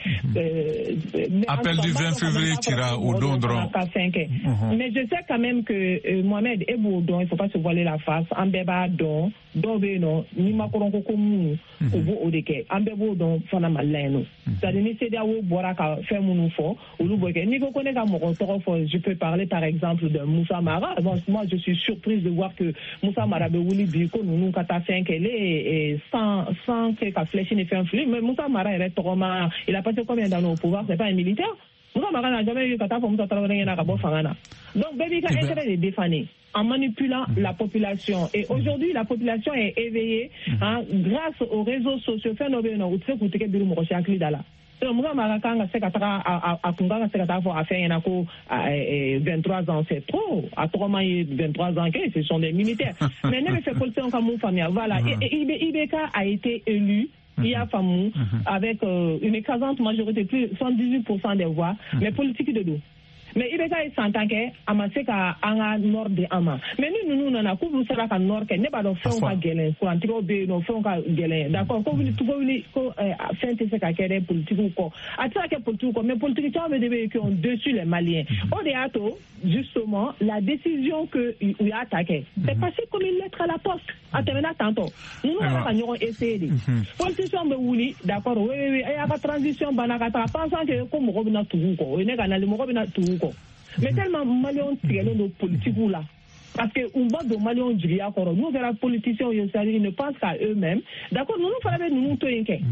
Appel du 20 février tira o don dɔrɔn. Mais je sais quand même que Mohamed e b'o dɔn, il faut pas se voiler la face, an bɛɛ b'a dɔn, dɔw bɛ yen nɔ ni Macron ko mun o b'o de kɛ, an bɛɛ b'o dɔn fana Mali la yen nɔ. C'est-à-dire ni CEDEAO bɔra ka fɛn minnu fɔ olu b'o kɛ. N'i ko ko ne ka mɔgɔ tɔgɔ fɔ, je peux parler par exemple de Moussa Mara. Bon, moi, je suis surprise de voir que Moussa Mara Bewouli dit que nous avons fait qu'elle est sans que la flèche ne fait un flux. Mais Moussa Mara est Toroma. Il a passé combien d'années au pouvoir? C'est pas un militaire. Moussa Mara n'a jamais eu Kata pour Moussa Traoré n'a pas Fangana. Donc, Baby Ka intérêt de défaner en manipulant la population. Et aujourd'hui, la population est éveillée grâce aux réseaux sociaux. Phénomène où tu sais que tu es biru mokoshi aklidala. Moussa Marakanga sekatara a Kunganga sekatara pour faire un accord à 23 ans, c'est trop. À 3 mois, 23 ans, ce sont des militaires. Mais ne me fait politique comme mon famille. Voilà. Ibeka a été élu. Il y a Famou avec une écrasante majorité, plus 118% des voix, mais politique de dos. Mais Ibeka est sans tant qu'amassé qu'à un nord de Ama. Mais nous n'en a pas vu ça qu'à nord, qu'elle n'est pas dans le fond qu'à Guélin, pour un tiro B, dans le fond qu'à Guélin. D'accord, quand vous voulez faire ce qu'à quelle politique ou quoi. À ça qu'elle politique ou quoi, mais politique, qui ont dessus les Maliens. Au déato, justement, la décision qu'il a attaquée, c'est passé comme une lettre à la poste. À terminer tantôt. Nous avons essayé. Politiciens de Wouli, d'accord, oui, il y a la transition, banakata, pensant que comme Robina Touko, il n'y a pas de Robina Touko. Mais tellement Maliens tirent nos politiques là. Parce que on va de Maliens du Yakoro. Nous, les politiciens, ils ne pensent qu'à eux-mêmes. D'accord, nous faisons nous toyenke.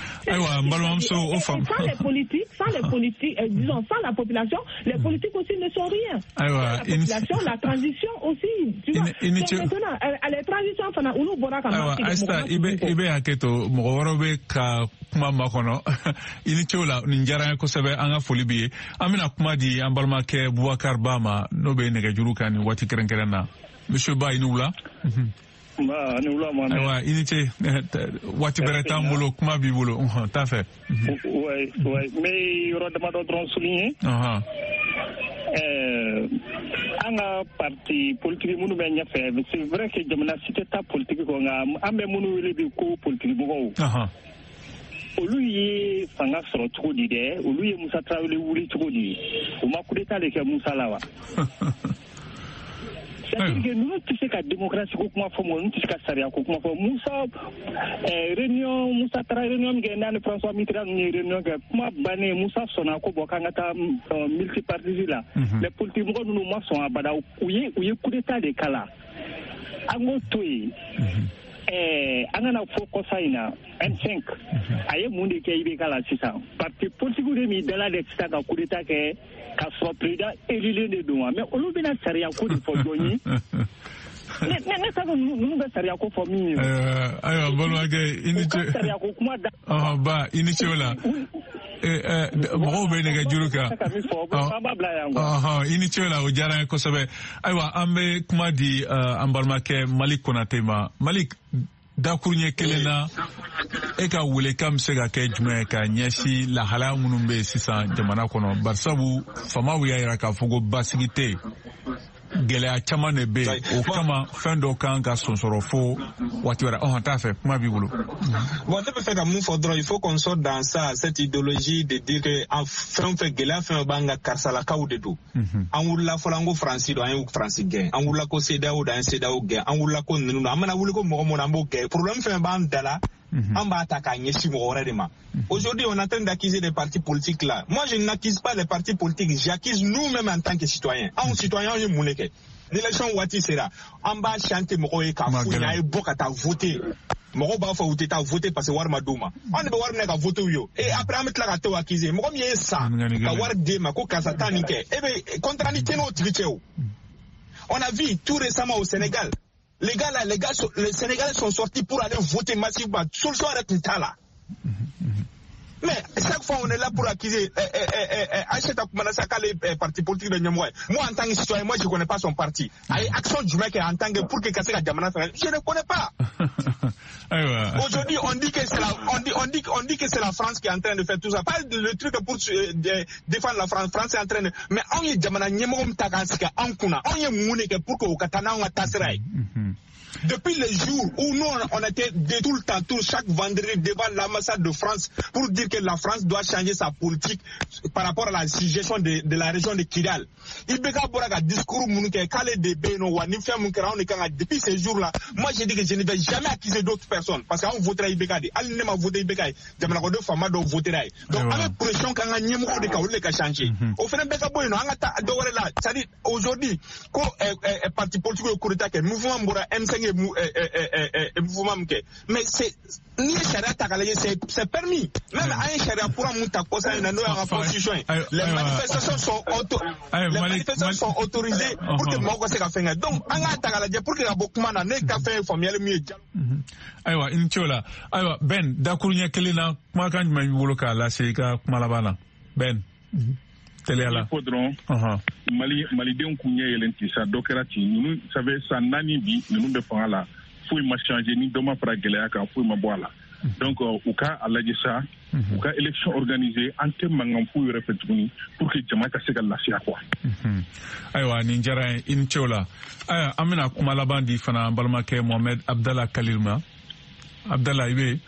Sans les politiques, disons, sans la population, les politiques aussi ne sont rien. La population, la transition aussi. Tu vois. Maintenant, les transitions, enfin, on nous boira comme ça. Asta, ibe haketo, morobe ka kuma makono. Inichola, ninjara kosebe anga folibi. Amina kuma di ambalma ke Boubacar Bama, nobe negajuru ni wati kerenkeren. Monsieur Ba Inoula. Inoula, initié. Wati Beretta Mbolo, kuma bibolo. T'as fait. Oui, mais il y aura des madons soulignés. Anga parti politique munu benya fait, c'est vrai que jamana cité ta politique ko nga ambe munu le bi ko politique bo. Olu ye fanga sɔrɔ cogo di dɛ, olu ye Musa Traoré wuli cogo di. O ma coup d'état de kɛ Musa la wa. C'est-à-dire que nous tɛ se ka démocratie ko kuma fɔ mɔgɔ, nous tɛ se ka sariya ko kuma fɔ. Musa réunion Musa Traoré réunion min kɛ n'a ni François Mitterrand ninnu ye réunion kɛ, kuma bannen Musa sɔnna ko bɔn k'an ka taa multipartisme la. Les politique mɔgɔ ninnu ma sɔn abada, u ye coup d'état de kala. An k'o to yen. An kana fɔ kɔsa in na M5 a ye mun de kɛ IBK la sisan parti politique de min dala de sisan ka coup d'état kɛ ka sɔrɔ président élilen de don wa mais olu bɛna sariya ko de fɔ jɔn ye ne t'a dɔn ninnu bɛ sariya ko fɔ min ye. Ayiwa balimakɛ i ni ce. Sariya ko kuma da. Ba i ni ce o la. Mɔgɔw bɛ nɛgɛjuru kan. I ni ce o la o diyara n ye kosɛbɛ. Ayiwa an bɛ kuma di an balimakɛ Malik Konate ma. Malik dakuruɲɛ kelen na e ka welekan bɛ se ka kɛ jumɛn ka ɲɛsin lahalaya minnu bɛ yen sisan jamana kɔnɔ barisabu famaw y'a jira k'a fɔ ko basigi tɛ yen. Gɛlɛya caman de bɛ yen o kama fɛn dɔ kan ka sonsɔrɔ fo waati wɛrɛ t'a fɛ kuma b'i bolo. Bon, ne bɛ fɛ ka mun fɔ dɔrɔn il faut qu'on sorte dans ça cette idéologie de dire que fɛn fɛn gɛlɛya fɛn b'an ka karisalakaw de don. An wulila fɔlɔ an ko Faransi don an ye Faransi gɛn, an wulila ko CEDEAO don an ye CEDEAO gɛn, an wulila ko ninnu don an mana wuli ko mɔgɔ mun na an b'o gɛn. Problème fɛn b'an da la on va attaquer Aujourd'hui, on est en train d'accuser des partis politiques là. Moi, je n'accuse pas les partis politiques, j'accuse nous-mêmes en tant que citoyens. En citoyen, on est moulé. L'élection Wati sera. On va chanter Moroye Kafouina et Bokata voter. Moro ba fa voter parce que war maduma. On ne peut voir nèg voter yo. Et après on met la gâteau acquise. Moro mi ça. Ka war dema ko kasatani ke. Et ben contrainte no tricheo. On a vu tout récemment au Sénégal. Les Sénégalais sont sortis pour aller voter massivement. Solution avec Ntala. Mais chaque fois on est là pour accuser Acheta Koumanasaka les partis politiques de Nyamoué. Moi en tant que citoyen, moi je ne connais pas son parti. Action du mec en tant que pour que Kasseka Djamana, je ne connais pas. Aujourd'hui on dit que c'est la France qui est en train de faire tout ça. Pas le truc pour défendre la France. France est en train de. Mais on y Djamana Nyamoué Mtakansika Ankuna. On y Mouneke pour que Okatana on tasserai. Depuis le jour où nous on était de tout le temps, chaque vendredi devant l'ambassade de France pour dire que la France doit changer sa politique par rapport à la gestion de la région de Kidal. Depuis ces jours-là, moi j'ai dit que je ne vais jamais accuser d'autres personnes parce qu'on voterait Ibeka. Elle ne m'a voté Ibeka. Donc avec pression quand on a de changer. Au final, c'est-à-dire aujourd'hui, quand parti politique au coup d'État, mouvement Mbora M5 mais c'est c'est permis. Même à un charia pour un mouta les manifestations sont autorisées pour que Moko se fait. Donc, on a attaqué pour que la Bokmana n'ait qu'à faire formel mieux. Aywa, Inchola. Aywa, Ben, Dakurunya Kelina, Makan Mabuluka, la Seika, Malabana. Ben. Faudront Mali de Kounya et l'Entissa, Dokerati, nous savez, ça nani bi, nous de là, faut m'a changer ni doma pragelea quand faut m'a boire là. Donc, au cas à la ça, au cas élection organisée, en termes de réflexion pour que Jamaica se gagne la sia quoi. Aywa, Ninjara, Inchola. Aya, Amina Kumalabandi, Fana, Balmake, Mohamed, Abdallah Kalilma. Abdallah, Ibe.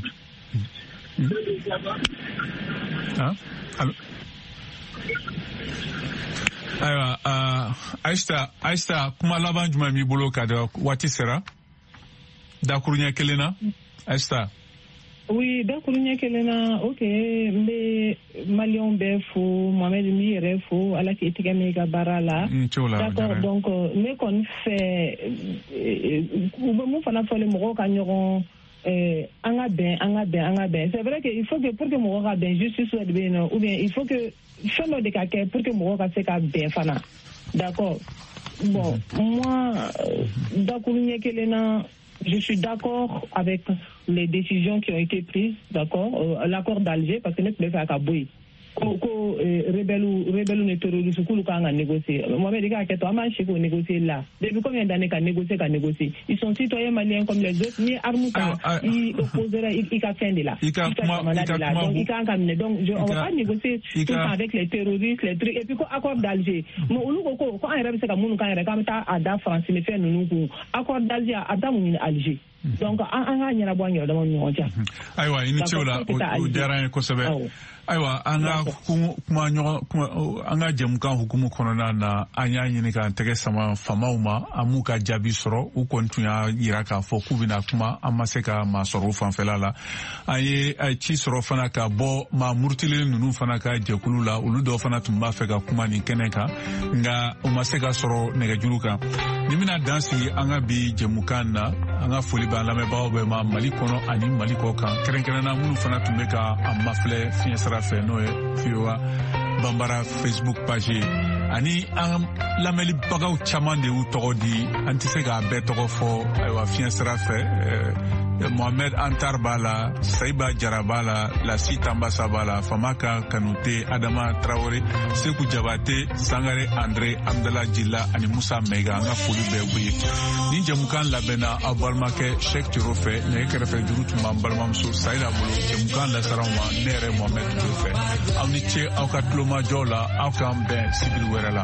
Hein? Aywa, Aïsta, kuma laban juma mi bolo ka da wati sera? Dakurunya Kelena? Aïsta? Oui, Dakurunya Kelena, ok, mais Malion Befou, Mohamed Mirefou, ala ki etika mega barala. D'accord, donc, mais qu'on fait, ou fana fole moro kanyoron, anga ben. C'est vrai qu'il faut que pour que moro ben justice soit bien, ou bien il faut que fais-le de caca pour que moro se ka ben fana. D'accord. Bon, moi, Dakurunya Kelena, je suis d'accord avec les décisions qui ont été prises, d'accord, l'accord d'Alger, parce que nous pouvons faire Kaboui. Rebelle ne terroriste, qu'on a négocié. Moi, je dis que toi, je suis négocié là. Depuis combien d'années qu'on négocié? Ils sont citoyens maliens comme les autres, mais Armouta, ils opposeraient, ils ont fait de là. Donc, on ne va pas négocier tout le temps avec les terroristes, les trucs. Et puis, accord d'Alger. Quand on a la France, il fait nous, accord d'Alger, Alger. Donc, on a la bonne Aywa, Initiola, ou Derain Kosobe. Aywa, anga jamukan hukumu konona na anya nyini ka tege sama famauma amuka jabi soro u kontunya yiraka fo kubina kuma amaseka ma soro fanfela la aye ay ci soro fana ka bo ma murtile nunu fana ka jekulula ulu do fana tumba feka kuma ni keneka nga umaseka soro nega juruka nimina dansi anga bi jamukan na anga foli ba la me bawo be ma Mali kono ani Mali ko kan kerenkerena munu fana tumbeka amafle fiensra fe no fiwa Bambara Facebook page ani an lameli bagaw chaman de u togodi anti se ga be togo fo aywa fiensra fe Mohamed Antar Bala, Saiba Jarabala, la site Ambasabala, Famaka Kanute, Adama Traoré, Sekou Jabate, Sangare André, Abdallah Jilla, ani Moussa Mega, anga fulu bebuye. Ninja Mukan Labena, Abalmake, Sheikh Tirofe, Neke Refe Durut Mambalmamso, Saïda Bolo, Mukan La Saranwa, Nere Mohamed Tirofe. Amniche, Auka Tloma Jola, Auka Mbe, Sibil Werela.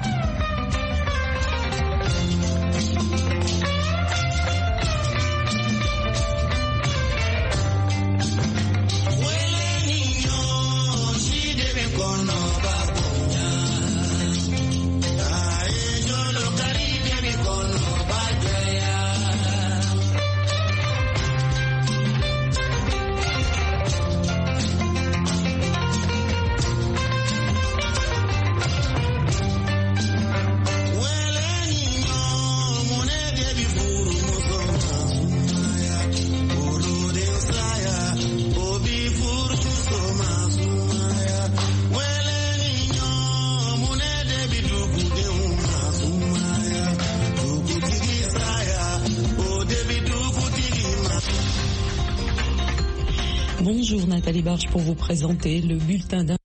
Bonjour Nathalie Barge pour vous présenter le bulletin d'un